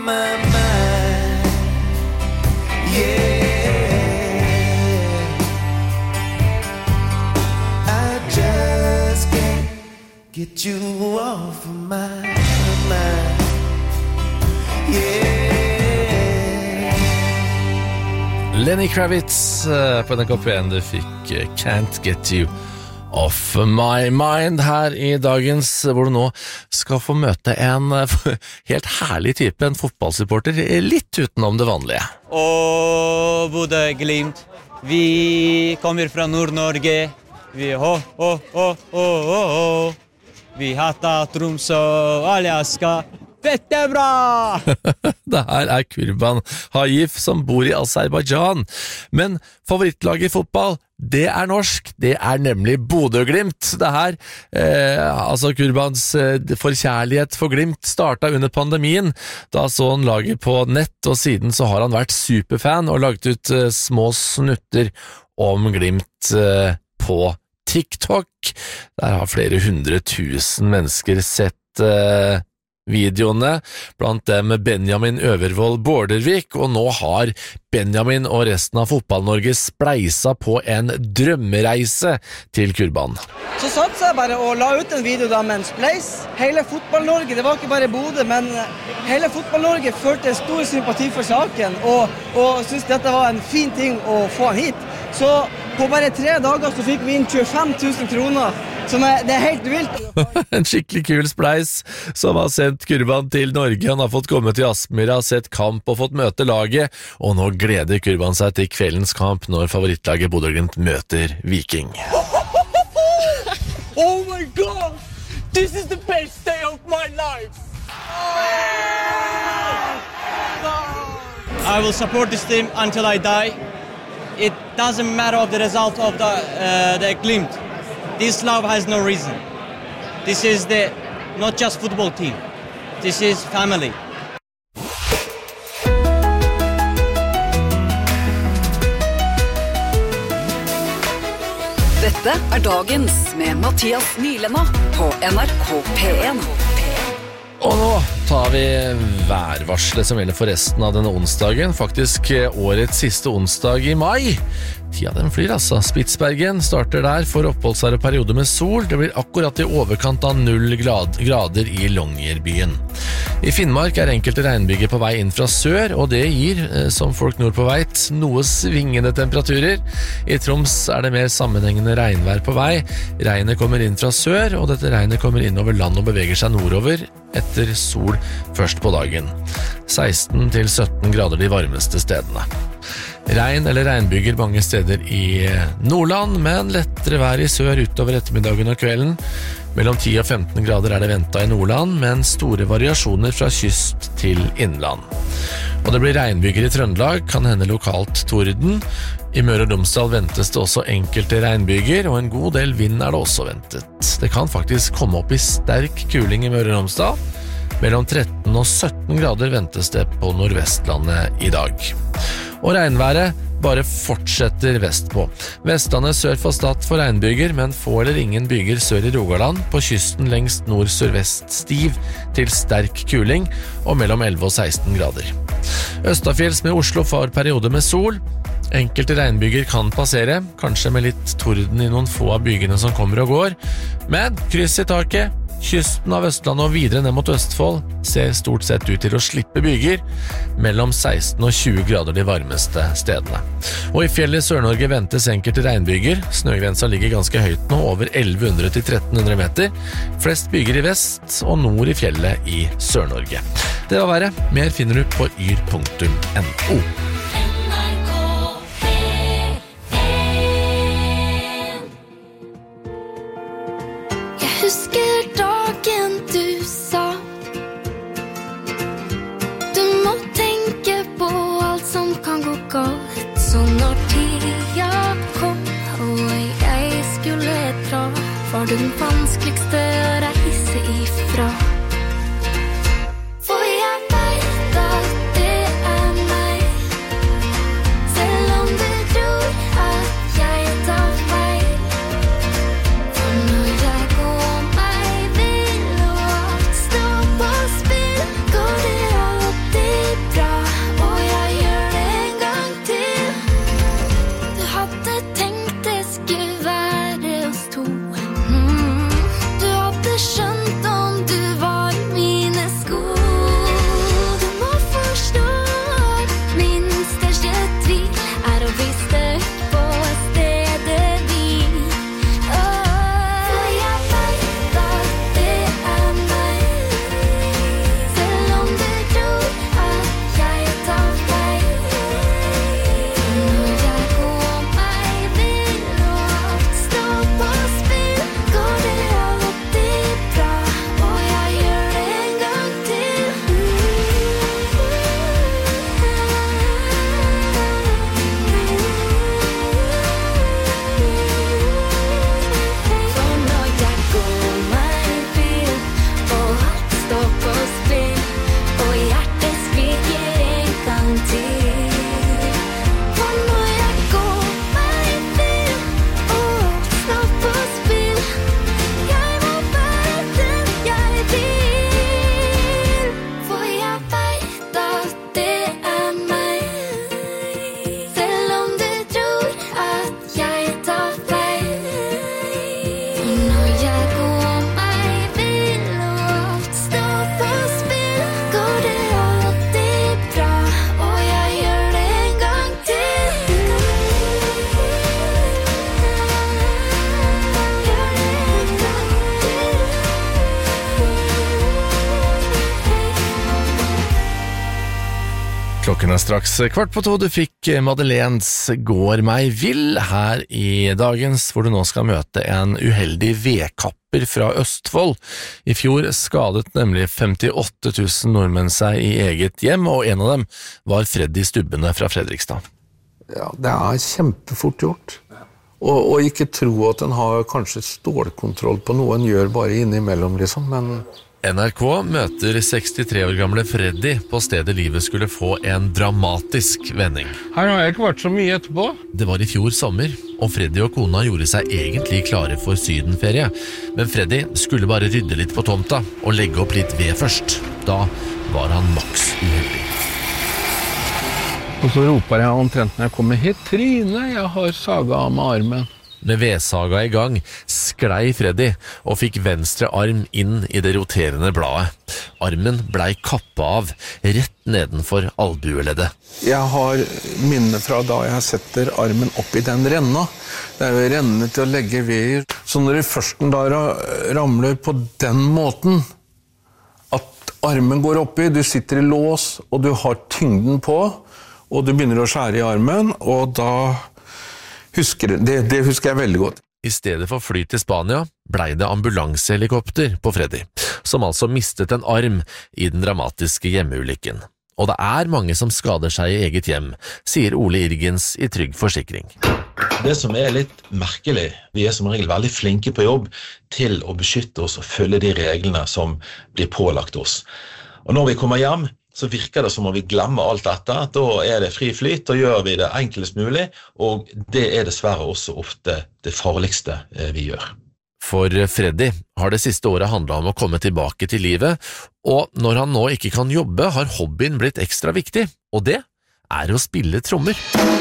my mind. Yeah, I just can't get you off of my mind. Yeah. Lenny Kravitz eh, på N R K P en. Du fikk eh, Can't Get You Off My Mind her i dagens, hvor du nå skal få møte en eh, helt herlig type, en fotballsupporter, eh, litt utenom det vanlige. Og Bodø-Glimt, vi kommer fra Nord-Norge, vi ho, ho, ho, ho, ho, ho. Vi hatar Tromsø, Alaska. Dette er bra! Det her er Kurban Haif som bor i Aserbajdsjan. Men favorittlaget i fotball, det er norsk. Det er nemlig Bodø-Glimt. Det her, eh, altså Kurbans eh, forkjærlighet for Glimt startet under pandemien. Da så han laget på nett, og siden så har han vært superfan og laget ut eh, små snutter om Glimt eh, på TikTok. Der har flere hundre tusen mennesker sett eh, videoene, blant dem Benjamin Øvervold Bordervik, og nå har Benjamin og resten av Fotball-Norge spleisa på en drømmereise til Kurban. Så satset jeg bare og la ut en video da med en spleis. Hele Fotball-Norge, det var ikke bare Bodø, men hele Fotball-Norge følte stor sympati for saken, og, og syntes dette var en fin ting å få han hit. Så på bare tre dager så fikk vi inn tjuefem tusen kroner, som er, det er helt vilt. En skikkelig kul spleis som har sendt Kurban til Norge. Han har fått komme til Aspmyra, sett kamp og fått møte laget, og nå gleder Kurban seg til kveldens kamp når favorittlaget Bodø-Glimt møter Viking. Oh my god! This is the best day of my life! I will support this team until I die. It doesn't matter of the result of the, uh, the Glimt. This love has no reason. This is the not just football team. This is family. Dette er dagens med Mathias Nylenda på N R K P en. Og nå tar vi værvarselet som gjelder for resten av denne onsdagen, faktisk årets siste onsdag i mai. Tida den flyr altså. Spitsbergen starter der for oppholdsvære perioder med sol. Det blir akkurat i overkant av null grad, grader i Longyearbyen. I Finnmark er enkelte regnbyger på vei inn fra sør, og det gir, som folk nordpå vet, noe svingende temperaturer. I Troms er det mer sammenhengende regnvær på vei. Regnet kommer inn fra sør, og dette regnet kommer inn over land og beveger seg nordover etter sol først på dagen. seksten til sytten grader de varmeste stedene. Regn eller regnbyger mange steder i Nordland, men lettere vær i sør utover ettermiddagen og kvelden. Mellom ti og femten grader er det ventet i Nordland, men store variasjoner fra kyst til innland. Og det blir regnbyger i Trøndelag, kan hende lokalt torden. I Møre og Romsdal ventes det også enkelte regnbyger, og en god del vind er det også ventet. Det kan faktisk komme opp i sterk kuling i Møre og Romsdal. Mellom tretten og sytten grader ventes det på Nordvestlandet i dag. Og regnværet bare fortsetter vestpå. Vestlandet sør for Stad for regnbyger, men få eller ingen byger sør i Rogaland. På kysten lengst nord-sørvest stiv til sterk kuling, og mellom elleve og seksten grader. Østafjells med Oslo får periode med sol. Enkelte regnbyger kan passere, kanskje med litt torden i noen få av bygene som kommer og går. Men kryss i taket. Kysten av Østlandet og videre ned mot Østfold ser stort sett ut til å slippe byger, mellom seksten og tjue grader de varmeste stedene. Og i fjellet i Sør-Norge ventes enkelte regnbyger. Snøgrensa ligger ganske høyt nå, over elleve hundre til tretten hundre meter. Flest byger i vest og nord i fjellet i Sør-Norge. Det var været. Mer finner du på yr punktum no. Husker dagen du sa du må tenke på alt som kan gå galt. Så når tida kom og jeg skulle dra, var den vanskeligste å reise ifra. For jeg vet at det er meg Klokken er straks kvart på to. Du fikk Madeleines Går meg vill her i dagens, hvor du nå skal møte en uheldig vedkapper fra Østfold. I fjor skadet nemlig femtiåtte tusen nordmenn seg i eget hjem, og en av dem var Freddy Stubbene fra Fredrikstad. Ja, det er kjempefort gjort. Og, og ikke tro at en har kanskje stålkontroll på noe en gjør bare innimellom, liksom, men... N R K møter sekstitre år gamle Freddy på stedet livet skulle få en dramatisk vending. Her har jeg ikke vært så mye etterpå. Det var i fjor sommer, og Freddy og kona gjorde seg egentlig klare for sydenferie. Men Freddy skulle bare rydde litt på tomta og legge opp litt ved først. Da var han maks uheldig. Og så roper jeg omtrent når jeg kommer hit, Trine, jeg har saga av med armen. Med vedsaga i gang sklei Freddy og fikk venstre arm inn i det roterende bladet. Armen blei kappa av rett nedenfor albueleddet. Jeg har minne fra da jeg setter armen opp i den renna. Det er jo renne til å legge ved. Så når du først da ramler på den måten, at armen går oppi, du sitter i lås, og du har tyngden på, og du begynner å skjære i armen, og da... Husker det, det husker jeg veldig godt. I stedet for fly til Spania blei det ambulansehelikopter på Freddy, som altså mistet en arm i den dramatiske hjemmeulykken. Og det er mange som skader seg i eget hjem, sier Ole Irgens i Trygg Forsikring. Det som er litt merkelig, vi er som regel veldig flinke på jobb til å beskytte oss og følge de reglene som blir pålagt oss. Og når vi kommer hjem, så virker det som om vi glemmer alt dette. Da er det fri flyt, og gjør vi det enklest mulig, og det er dessverre også ofte det farligste vi gjør. For Freddy har det siste året handlet om å komme tilbake til livet, og når han nå ikke kan jobbe, har hobbyen blitt ekstra viktig, og det er å spille trommer.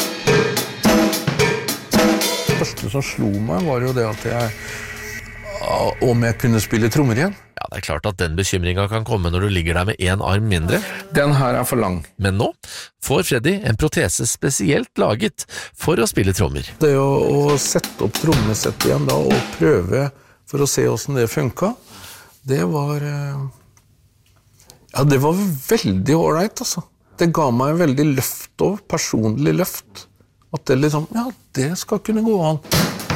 Det første som slo meg var jo det at jeg, om jeg kunne spille trommer igjen. Ja, det er klart at den bekymringen kan komme når du ligger der med en arm mindre. Den her er for lang. Men nå får Freddy en protese spesielt laget for å spille trommer. Det å, å sette opp trommesettet igjen da, og prøve for å se hvordan det funket, det var, ja, det var veldig ålreit, altså. Det ga meg veldig løft over, personlig løft. At det liksom, ja, det skal kunne gå an.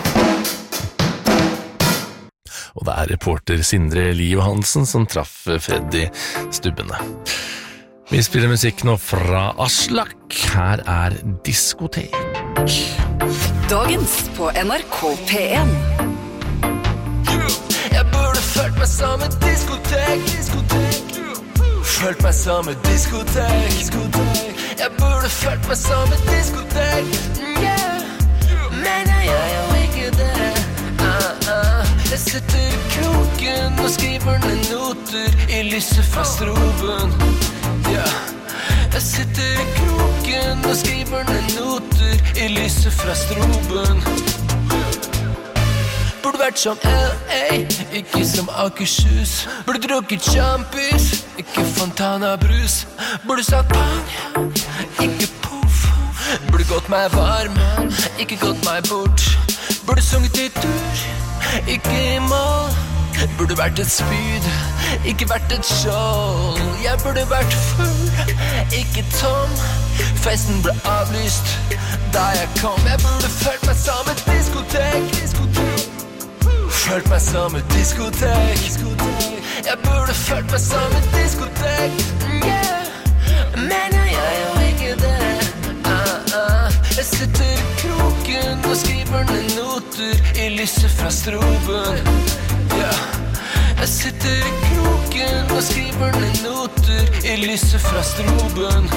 Og det er reporter Sindre Li Johansen som traff Freddy Stubbene. Vi spiller musikk nå fra Aslak. Her er Diskotek. Dagens på N R K P en. Jeg burde følt meg som et diskotek, diskotek. Følt meg som et diskotek, jeg burde følt meg som et diskotek, yeah. Men jeg er jo ikke det. uh, uh. Jeg sitter i kroken og skriver ned noter i lyset fra stroben, yeah. Jeg sitter i kroken og skriver ned noter i lyset fra stroben. Burde vært som L A, ikke som Akershus. Burde drukket champis, ikke Fontana brus. Burde sagt pang, ikke puff. Burde gått meg varm, ikke gått meg bort. Burde sunget i tur, ikke i mål. Burde vært et spyd, ikke vært et skjold. Jeg burde vært full, ikke tom. Festen ble avlyst da jeg kom. Jeg burde følt meg som et diskotek, diskotek. Følt meg som et diskotek, jeg burde følt meg som et diskotek, yeah. Men jeg er jo ikke det. uh, uh. Jeg sitter i kroken og skriver ned noter i lyset fra stroben, yeah. Jeg sitter i kroken og skriver ned noter i lyset fra stroben.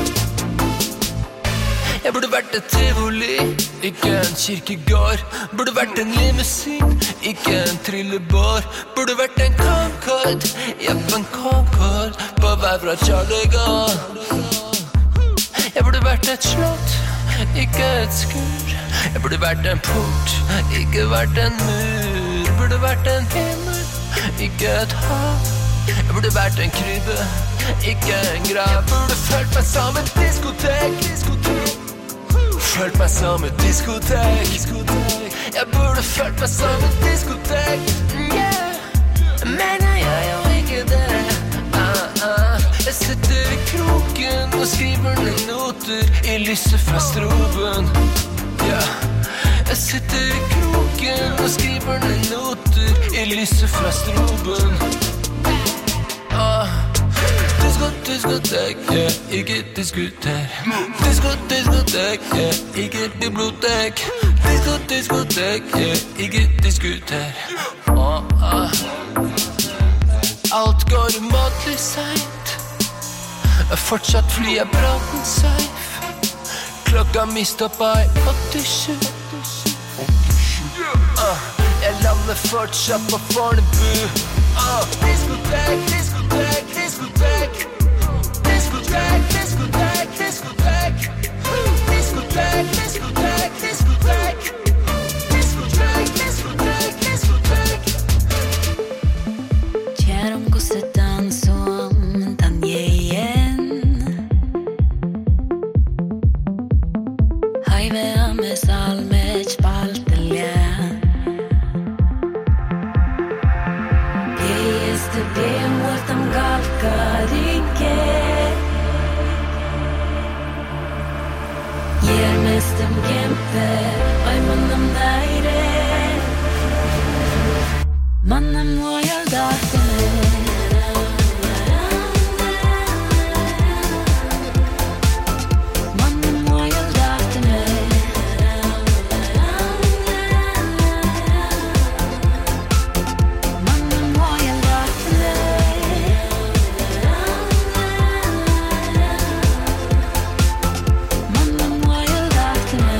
Jeg burde vært et tivoli, ikke en kirkegård. Burde vært en limousin, ikke en trillebår. Burde vært en Concorde, jepp en Concorde, på vei fra Charlie Gaulle. Jeg burde vært et slott, ikke et skur. Jeg burde vært en port, ikke vært en mur. Burde vært en himmel, ikke et hav. Jeg burde vært en krybbe, ikke en grav. Burde følt meg som et diskotek, diskotek. Følt meg som et diskotek, jeg burde følt meg som et diskotek, yeah. Men jeg er jo ikke det. uh, uh. Jeg sitter i kroken og skriver ned noter lyset fra stroben. Ja, jeg sitter i kroken og skriver ned noter i lyset fra stroben. Ah, disko, diskotek, yeah, ikke diskuter. Disko, diskotek, yeah, ikke bibliotek. Disko, diskotek, yeah, ikke diskuter. Ah, ah. Alt går umåtelig seint. Fortsatt flyr jeg praten safe. Klokka mi stoppa i åttisju. uh, Jeg lander fortsatt på Fornebu. uh, Diskotek, diskotek, diskotek. Diskotek, diskotek, diskotek. Diskotek, diskotek, diskotek. Diskotek, diskotek, diskotek. Kjærom kosetan som tanjejen. Hajve ame salme čpaltelja. Pjeste pjem vërtam galka rinke. Jer mestem kempe, oj manam najre. Manam mojal datene. Manam mojal datene. Manam mojal datene. Manam mojal datene.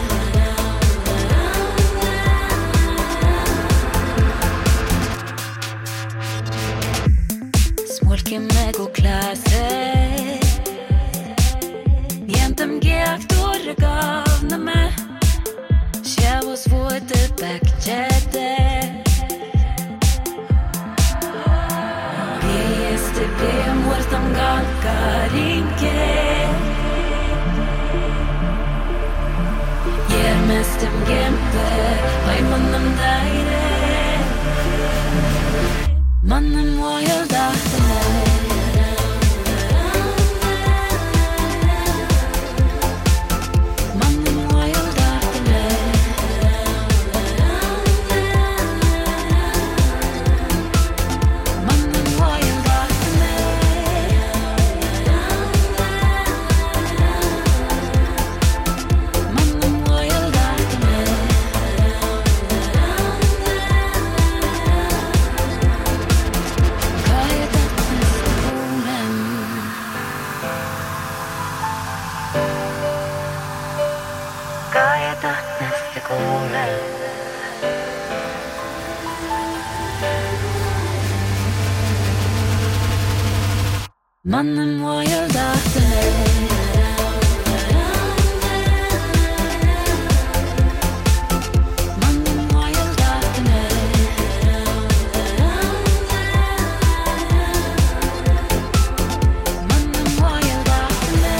Smolke meg og klase. Jentem geaktor gavne meg. Sjavo svote bakčete. Pjeste pjem vërtam galka rinke. Jer mestem gempe, oj manam dajre. Manam mojal datene. Manam mojal datene. Manam mojal datene. Manam mojal datene. Manam mojal datene. Manam mojal datene. Manam mojal datene.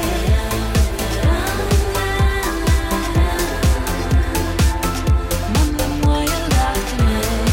Manam mojal datene.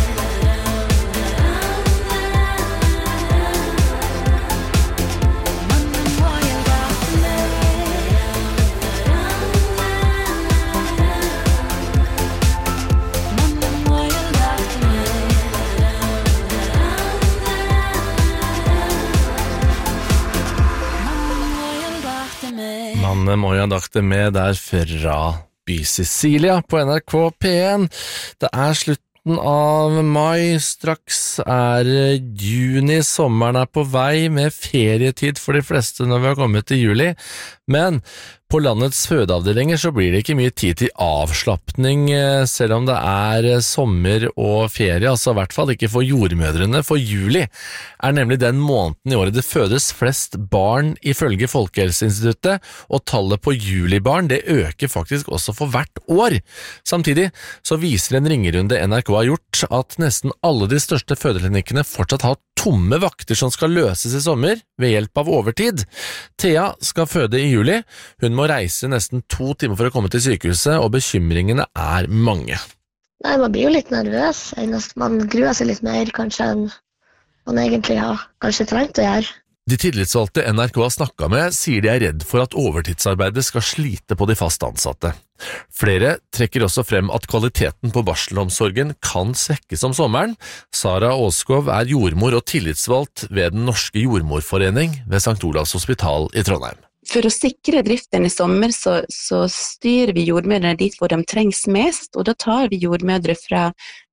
Manne Moja dakte med der fra By Sicilia på N R K P en. Det er slutten av mai, straks er juni, sommeren er på vei med ferietid for de fleste når vi har kommet til juli, men på landets fødeavdelinger så blir det ikke mye tid til avslappning, selv om det er sommer og ferie, altså i hvert fall ikke for jordmødrene, for juli er nemlig den måneden i året det fødes flest barn ifølge Folkehelseinstituttet, og tallet på julibarn det øker faktisk også for hvert år. Samtidig så viser en ringerunde N R K har gjort at nesten alle de største fødeklinikkene fortsatt har tomme vakter som skal løses i sommer ved hjelp av overtid. Thea skal føde i juli. Hun må reise nesten to timer for å komme til sykehuset, og bekymringene er mange. Nei, man blir jo litt nervøs. Man gruer seg litt mer kanskje enn man egentlig har kanskje trengt å gjøre. De tillitsvalgte N R K har snakket med sier de er redd for at overtidsarbeidet skal slite på de fast ansatte. Flere trekker også frem at kvaliteten på barselomsorgen kan svekkes om sommeren. Sara Åskov er jordmor og tillitsvalgt ved Den norske jordmorforening ved Sankt Olavs hospital i Trondheim. For å sikre driften i sommer så, så styrer vi jordmødrene dit hvor de trengs mest, og da tar vi jordmødre fra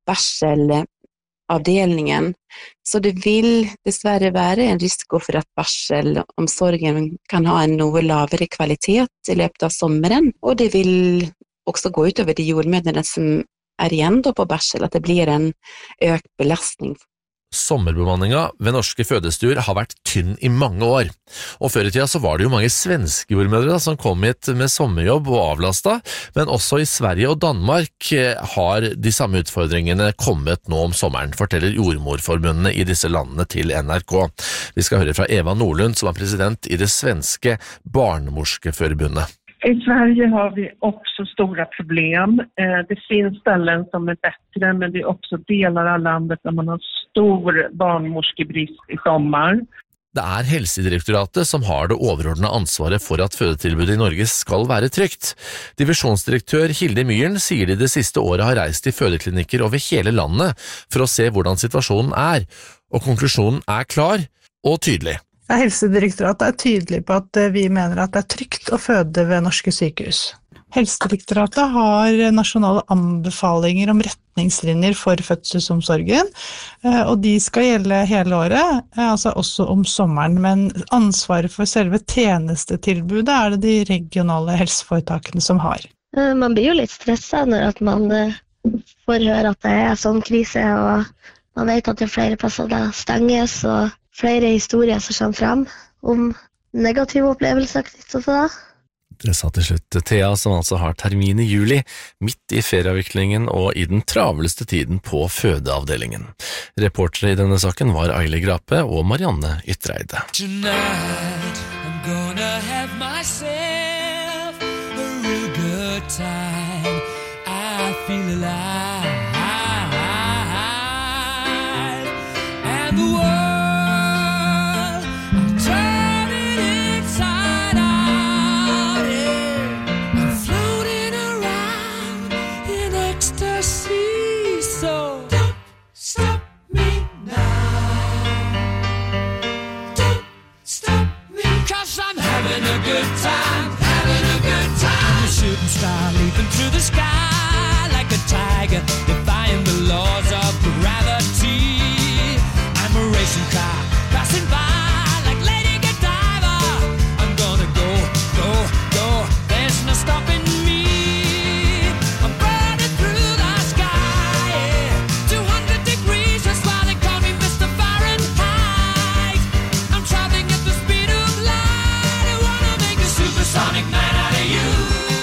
barsel avdelningen, så det vil dessverre være en risiko for at barselomsorgen kan ha en noe lavere kvalitet i løpet av sommeren, og det vil også gå ut over de jordmødrene som er igjen da på barsel, at det blir en økt belastning. Sommerbemanninga ved norske fødestuer har vært tynn i mange år, og før i tida så var det jo mange svenske jordmødre som kom hit med sommerjobb og avlasta, men også i Sverige og Danmark har de samme utfordringene kommet nå om sommeren, forteller jordmorforbundene i disse landene til N R K. Vi skal høre fra Eva Nordlund, som er president i det svenske barnmorskeforbundet. I Sverige har vi också stora problem. Det finns ställen som är bättre, men det är också delar av landet där man har stor barnmorskebrist i sommar. Det er Helsedirektoratet som har det overordnede ansvaret for at fødetilbudet i Norge skal være trygt. Divisjonsdirektør Hilde Myhren sier de det siste året har reist til fødeklinikker over hele landet for å se hvordan situasjonen er, og konklusjonen er klar og tydelig. Ja, Helsedirektoratet er tydelig på at vi mener at det er trygt å føde ved norske sykehus. Helsedirektoratet har nasjonale anbefalinger om retningslinjer for fødselsomsorgen, og de skal gjelde hele året, altså også om sommeren, men ansvaret for selve tjenestetilbudet er det de regionale helseforetakene som har. Man blir jo litt stresset når at man får høre at det er sånn krise, og man vet at det er flere plasser der stenges, og flere historier som kommer frem om negative opplevelser knyttet til det. Det sa til slutt Thea, som altså har termin i juli, midt i ferieavviklingen og i den travleste tiden på fødeavdelingen. Reportere i denne saken var Aile Grape og Marianne Ytreide. Tonight I'm gonna have myself a real good time. I feel alive. And the world star leaping through the sky like a tiger, defying the laws of gravity. I'm a racing car passing by like Lady Godiva. I'm gonna go, go, go. There's no stopping me. I'm burning through the sky, yeah. two hundred degrees, that's why they call me Mister Fahrenheit. I'm traveling at the speed of light. I wanna make a supersonic man out of you.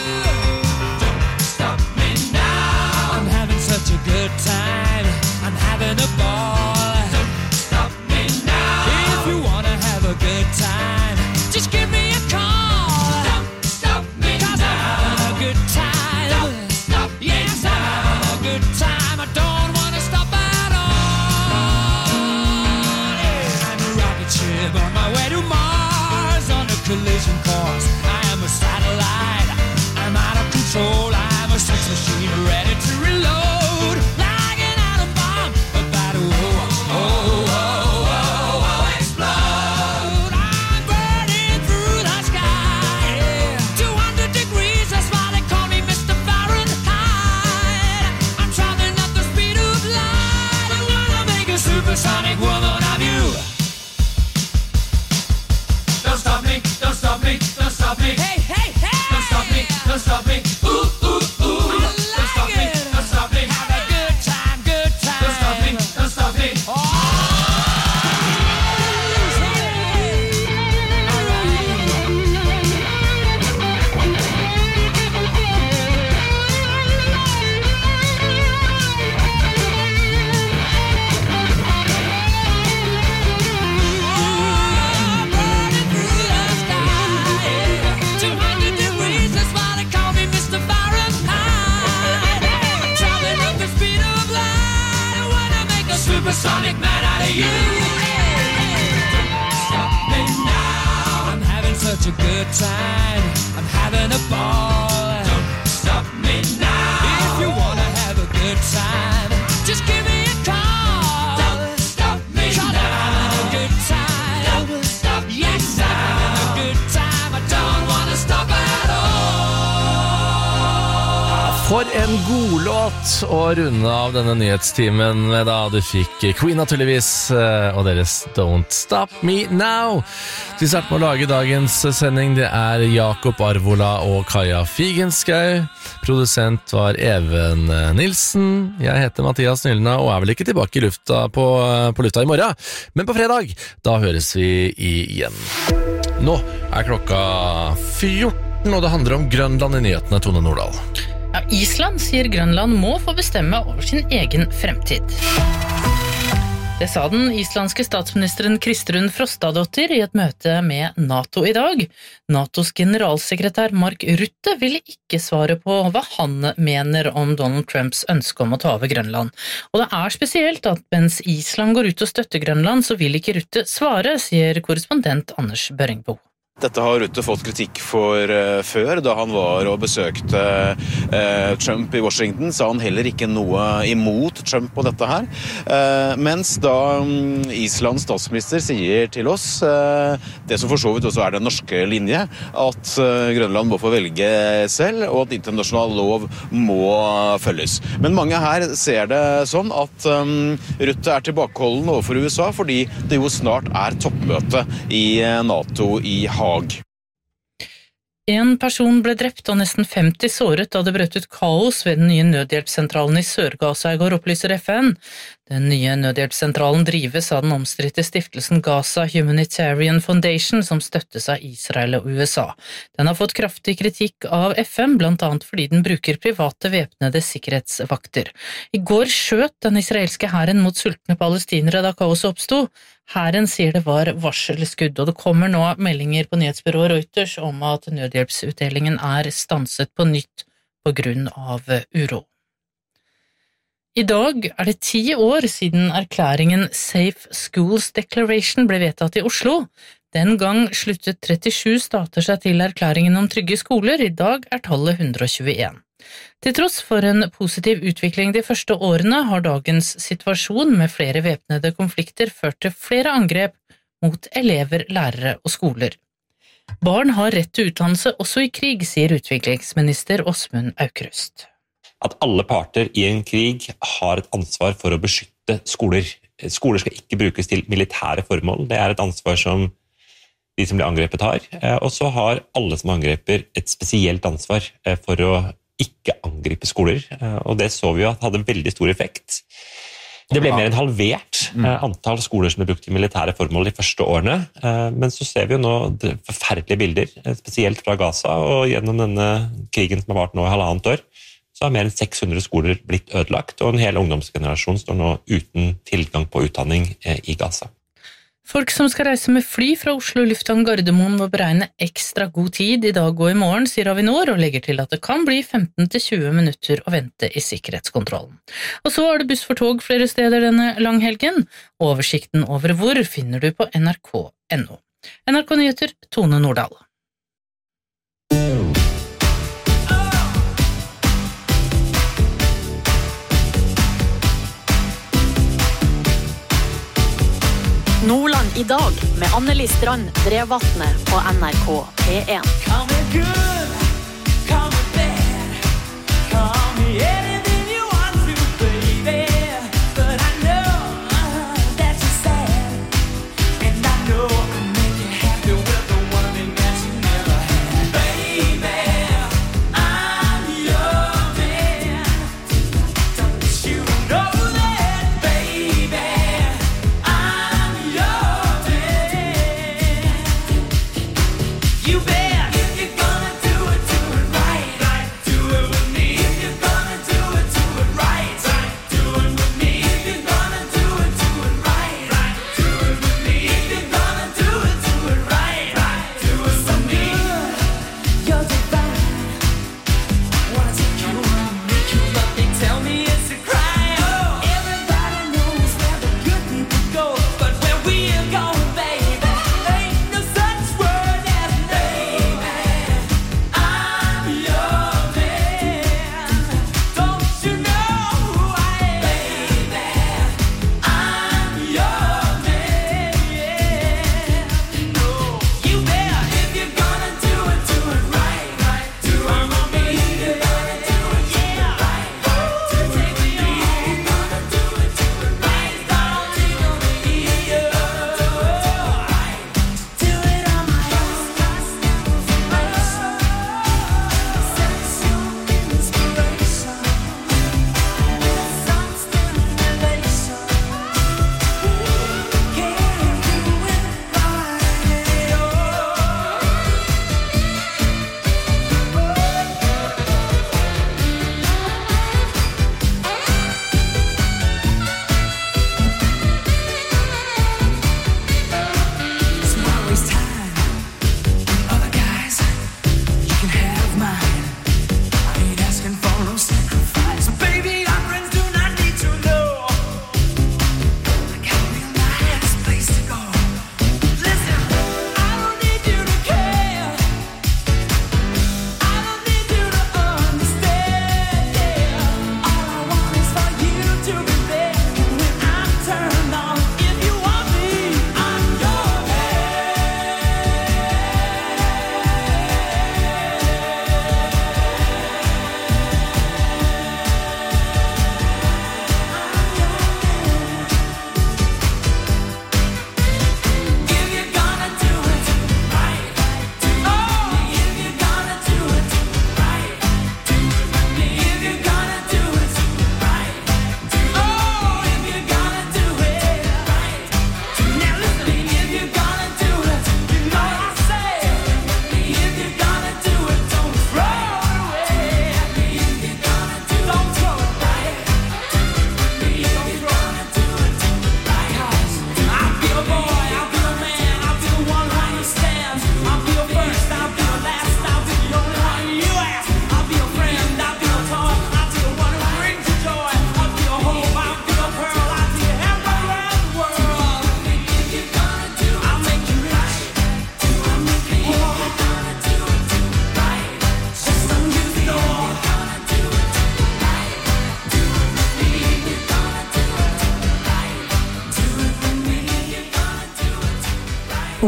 Such a good time, I'm having a ball. Don't stop me now. If you wanna have a good time, just give me a call. Don't stop me now. 'Cause I'm having a good time. Don't stop me yes, now. I'm having a good time. I don't wanna stop at all. Yeah. I'm a rocket ship on my way to Mars on a collision course. I am a satellite. I'm out of control. I'm a sex machine ready to reload. Supersonic woman of you. Don't stop me, don't stop me, don't stop me. a good time. I'm having a ball. Don't stop me now. If you wanna have a good time, just give me a call. Don't stop me now. I'm having a good time. Don't stop me yes, now. I'm having a good time. I don't wanna stop at all. For en god låt å runde av denne nyhetstimen med da du fikk Queen naturligvis og deres Don't Stop Me Now. De starter med å lage dagens sending, det er Jakob Arvola og Kaja Figenschou. Produsent var Even Nilsen. Jeg heter Mathias Nylena og er vel ikke tilbake i lufta på, på lufta i morgen, men på fredag, da høres vi igjen. Nå er klokka fjorten og det handler om Grønland i nyhetene, Tone Nordahl. Ja, Island sier Grønland må få bestemme over sin egen fremtid. Det sa den islandske statsministeren Kristrún Frostadóttir i et møte med NATO i dag. NATOs generalsekretær Mark Rutte ville ikke svare på hva han mener om Donald Trumps ønske om å ta over Grønland. Og det er spesielt at mens Island går ut og støtter Grønland, så vil ikke Rutte svare, sier korrespondent Anders Børingbo. Dette har Rutte fått kritikk for uh, før. Da han var og besøkte uh, Trump i Washington, sa han heller ikke noe imot Trump på dette her. Uh, mens da um, Islands statsminister sier til oss, uh, det som for så vidt også er den norske linje, at uh, Grønland må få velge selv, og at internasjonal lov må følges. Men mange her ser det sånn at um, Rutte er tilbakeholden overfor U S A, fordi det jo snart er toppmøte i NATO i Haag. En person ble drept og nesten femti såret da det brøt ut kaos ved den nye nødhjelpssentralen i Sør-Gaza i går, opplyser F N. Den nye nødhjelpssentralen drives av den omstridte stiftelsen Gaza Humanitarian Foundation, som støttes av Israel og U S A. Den har fått kraftig kritikk av F N, blant annet fordi den bruker private væpnede sikkerhetsvakter. I går skjøt den israelske hæren mot sultne palestinere da kaoset oppsto. Hæren sier det var varselskudd, og det kommer nå meldinger på nyhetsbyrået Reuters om at nødhjelpsutdelingen er stanset på nytt på grunn av uro. I dag er det ti år siden erklæringen Safe Schools Declaration ble vedtatt i Oslo. Den gang sluttet trettisju stater seg til erklæringen om trygge skoler, i dag er tallet hundre og tjueen. Til tross for en positiv utvikling de første årene har dagens situasjon med flere væpnede konflikter ført til flere angrep mot elever, lærere og skoler. Barn har rett til utdannelse også i krig, sier utviklingsminister Åsmund Aukrust. At alle parter i en krig har et ansvar for å beskytte skoler. Skoler skal ikke brukes til militære formål, det er et ansvar som de som blir angrepet har, og så har alle som angreper et spesielt ansvar for å ikke angripe skoler, og det så vi jo at hadde veldig stor effekt. Det ble mer enn halvert antall skoler som ble brukt til militære formål de første årene, men så ser vi jo nå forferdelige bilder, spesielt fra Gaza, og gjennom denne krigen som har vært nå i halvannet år, så har mer enn seks hundre skoler blitt ødelagt, og en hel ungdomsgenerasjon står nå uten tilgang på utdanning i Gaza. Folk som skal reise med fly fra Oslo lufthavn Gardermoen må beregne ekstra god tid i dag og i morgen, sier Avinor, og legger til at det kan bli femten til tjue minutter å vente i sikkerhetskontrollen. Og så er det buss for tog flere steder denne langhelgen. Oversikten over hvor finner du på N R K punktum N O. N R K Nyheter, Tone Nordahl. Nordland i dag med Anneli Strand Drevvatnet på N R K P en. You bet if you're gonna do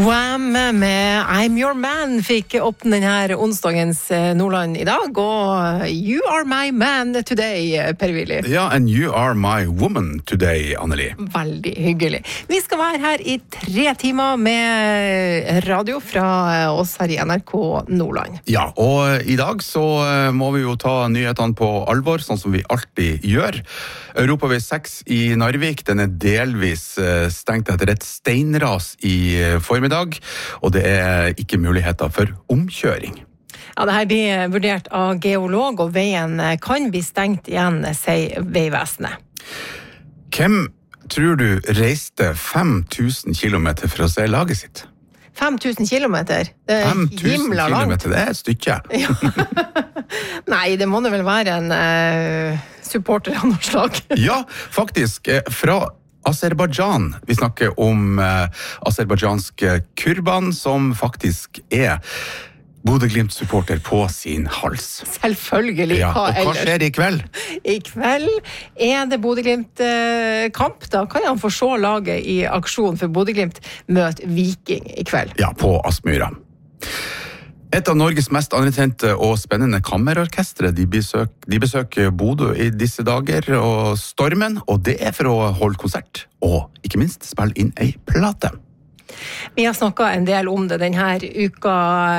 Wham med I'm Your Man fikk åpne denne onsdagens Nordland i dag, og You Are My Man Today, Per Willy. Ja, and You Are My Woman Today, Anneli. Veldig hyggelig. Vi skal være her i tre timer med radio fra oss her i N R K Nordland. Ja, og i dag så må vi jo ta nyhetene på alvor, sånn som vi alltid gjør. Europavei seks i Narvik, den er delvis stengt etter et steinras i formiddag, og det er ikke muligheter for omkjøring. Ja, det her blir vurdert av geolog, og veien kan bli stengt igjen, sier Veivesenet. Hvem tror du reiste fem tusen kilometer for å se laget sitt? fem tusen kilometer? Det er fem tusen kilometer, det er et stykke. Ja. Nei, det må det vel være en uh, supporter av noe slag. Ja, faktisk, fra Aserbajdsjan. Vi snakker om uh, aserbajdsjansk Kurban, som faktisk er Bodø-Glimt-supporter på sin hals. Selvfølgelig. Ja, og hva skjer i kveld? I kveld er det Bodø-Glimt-kamp. Da kan han få se laget i aksjon, for Bodø-Glimt møter Viking i kveld. Ja, på Aspmyra. Et av Norges mest anerkjente og spennende kammerorkestre, de, besøk, de besøker Bodø i disse dager, og Stormen, og det er for å holde konsert, og ikke minst spille inn ei plate. Vi har snakket en del om det denne uka,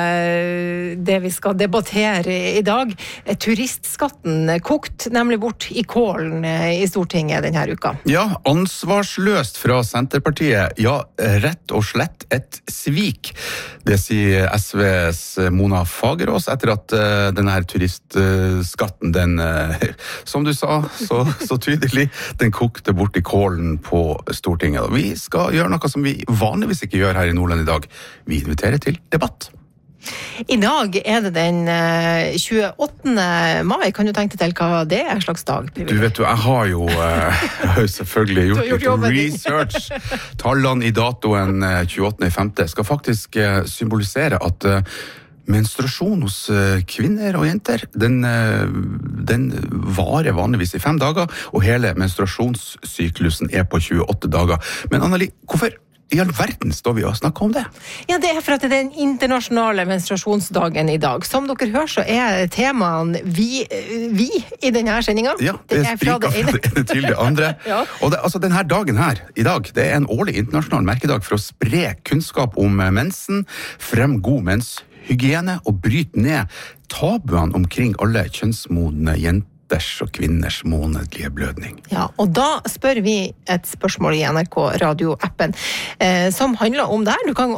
det vi skal debattere i dag. Turistskatten kokt nemlig bort i kålen i Stortinget denne uka. Ja, ansvarsløst fra Senterpartiet. Ja, rett og slett et svik. Det sier S V's Mona Fagerås etter at denne turistskatten, den, som du sa så, så tydelig, den kokte bort i kålen på Stortinget. Vi skal gjøre noe som vi vanligvis ikke gjør her i Nordland i dag. Vi inviterer til debatt. I dag er det den tjueåttende mai. Kan du tenke deg til hva det er en slags dag? Du vet du, jeg har jo uh, selvfølgelig gjort, gjort litt research. Tallene i datoen tjueåttende femte skal faktisk uh, symbolisere at uh, menstruasjon hos uh, kvinner og jenter, den, uh, den varer vanligvis i fem dager, og hele menstruasjonssyklusen er på tjueåtte dager. Men Anneli, hvorfor i all verden står vi og snakker om det? Ja, det er for at det er den internasjonale menstruasjonsdagen i dag. Som dere hører, så er temaene vi, vi i denne sendingen. Ja, det, det er spriker fra det ene til det andre. Ja. Og det, altså, denne dagen her, i dag, det er en årlig internasjonal merkedag for å spre kunnskap om mensen, frem god menshygiene og bryte ned tabuene omkring alle kjønnsmodne jenter og kvinners månedlige blødning. Ja, og da spør vi et spørsmål i N R K Radio-appen eh, som handler om det her. Du kan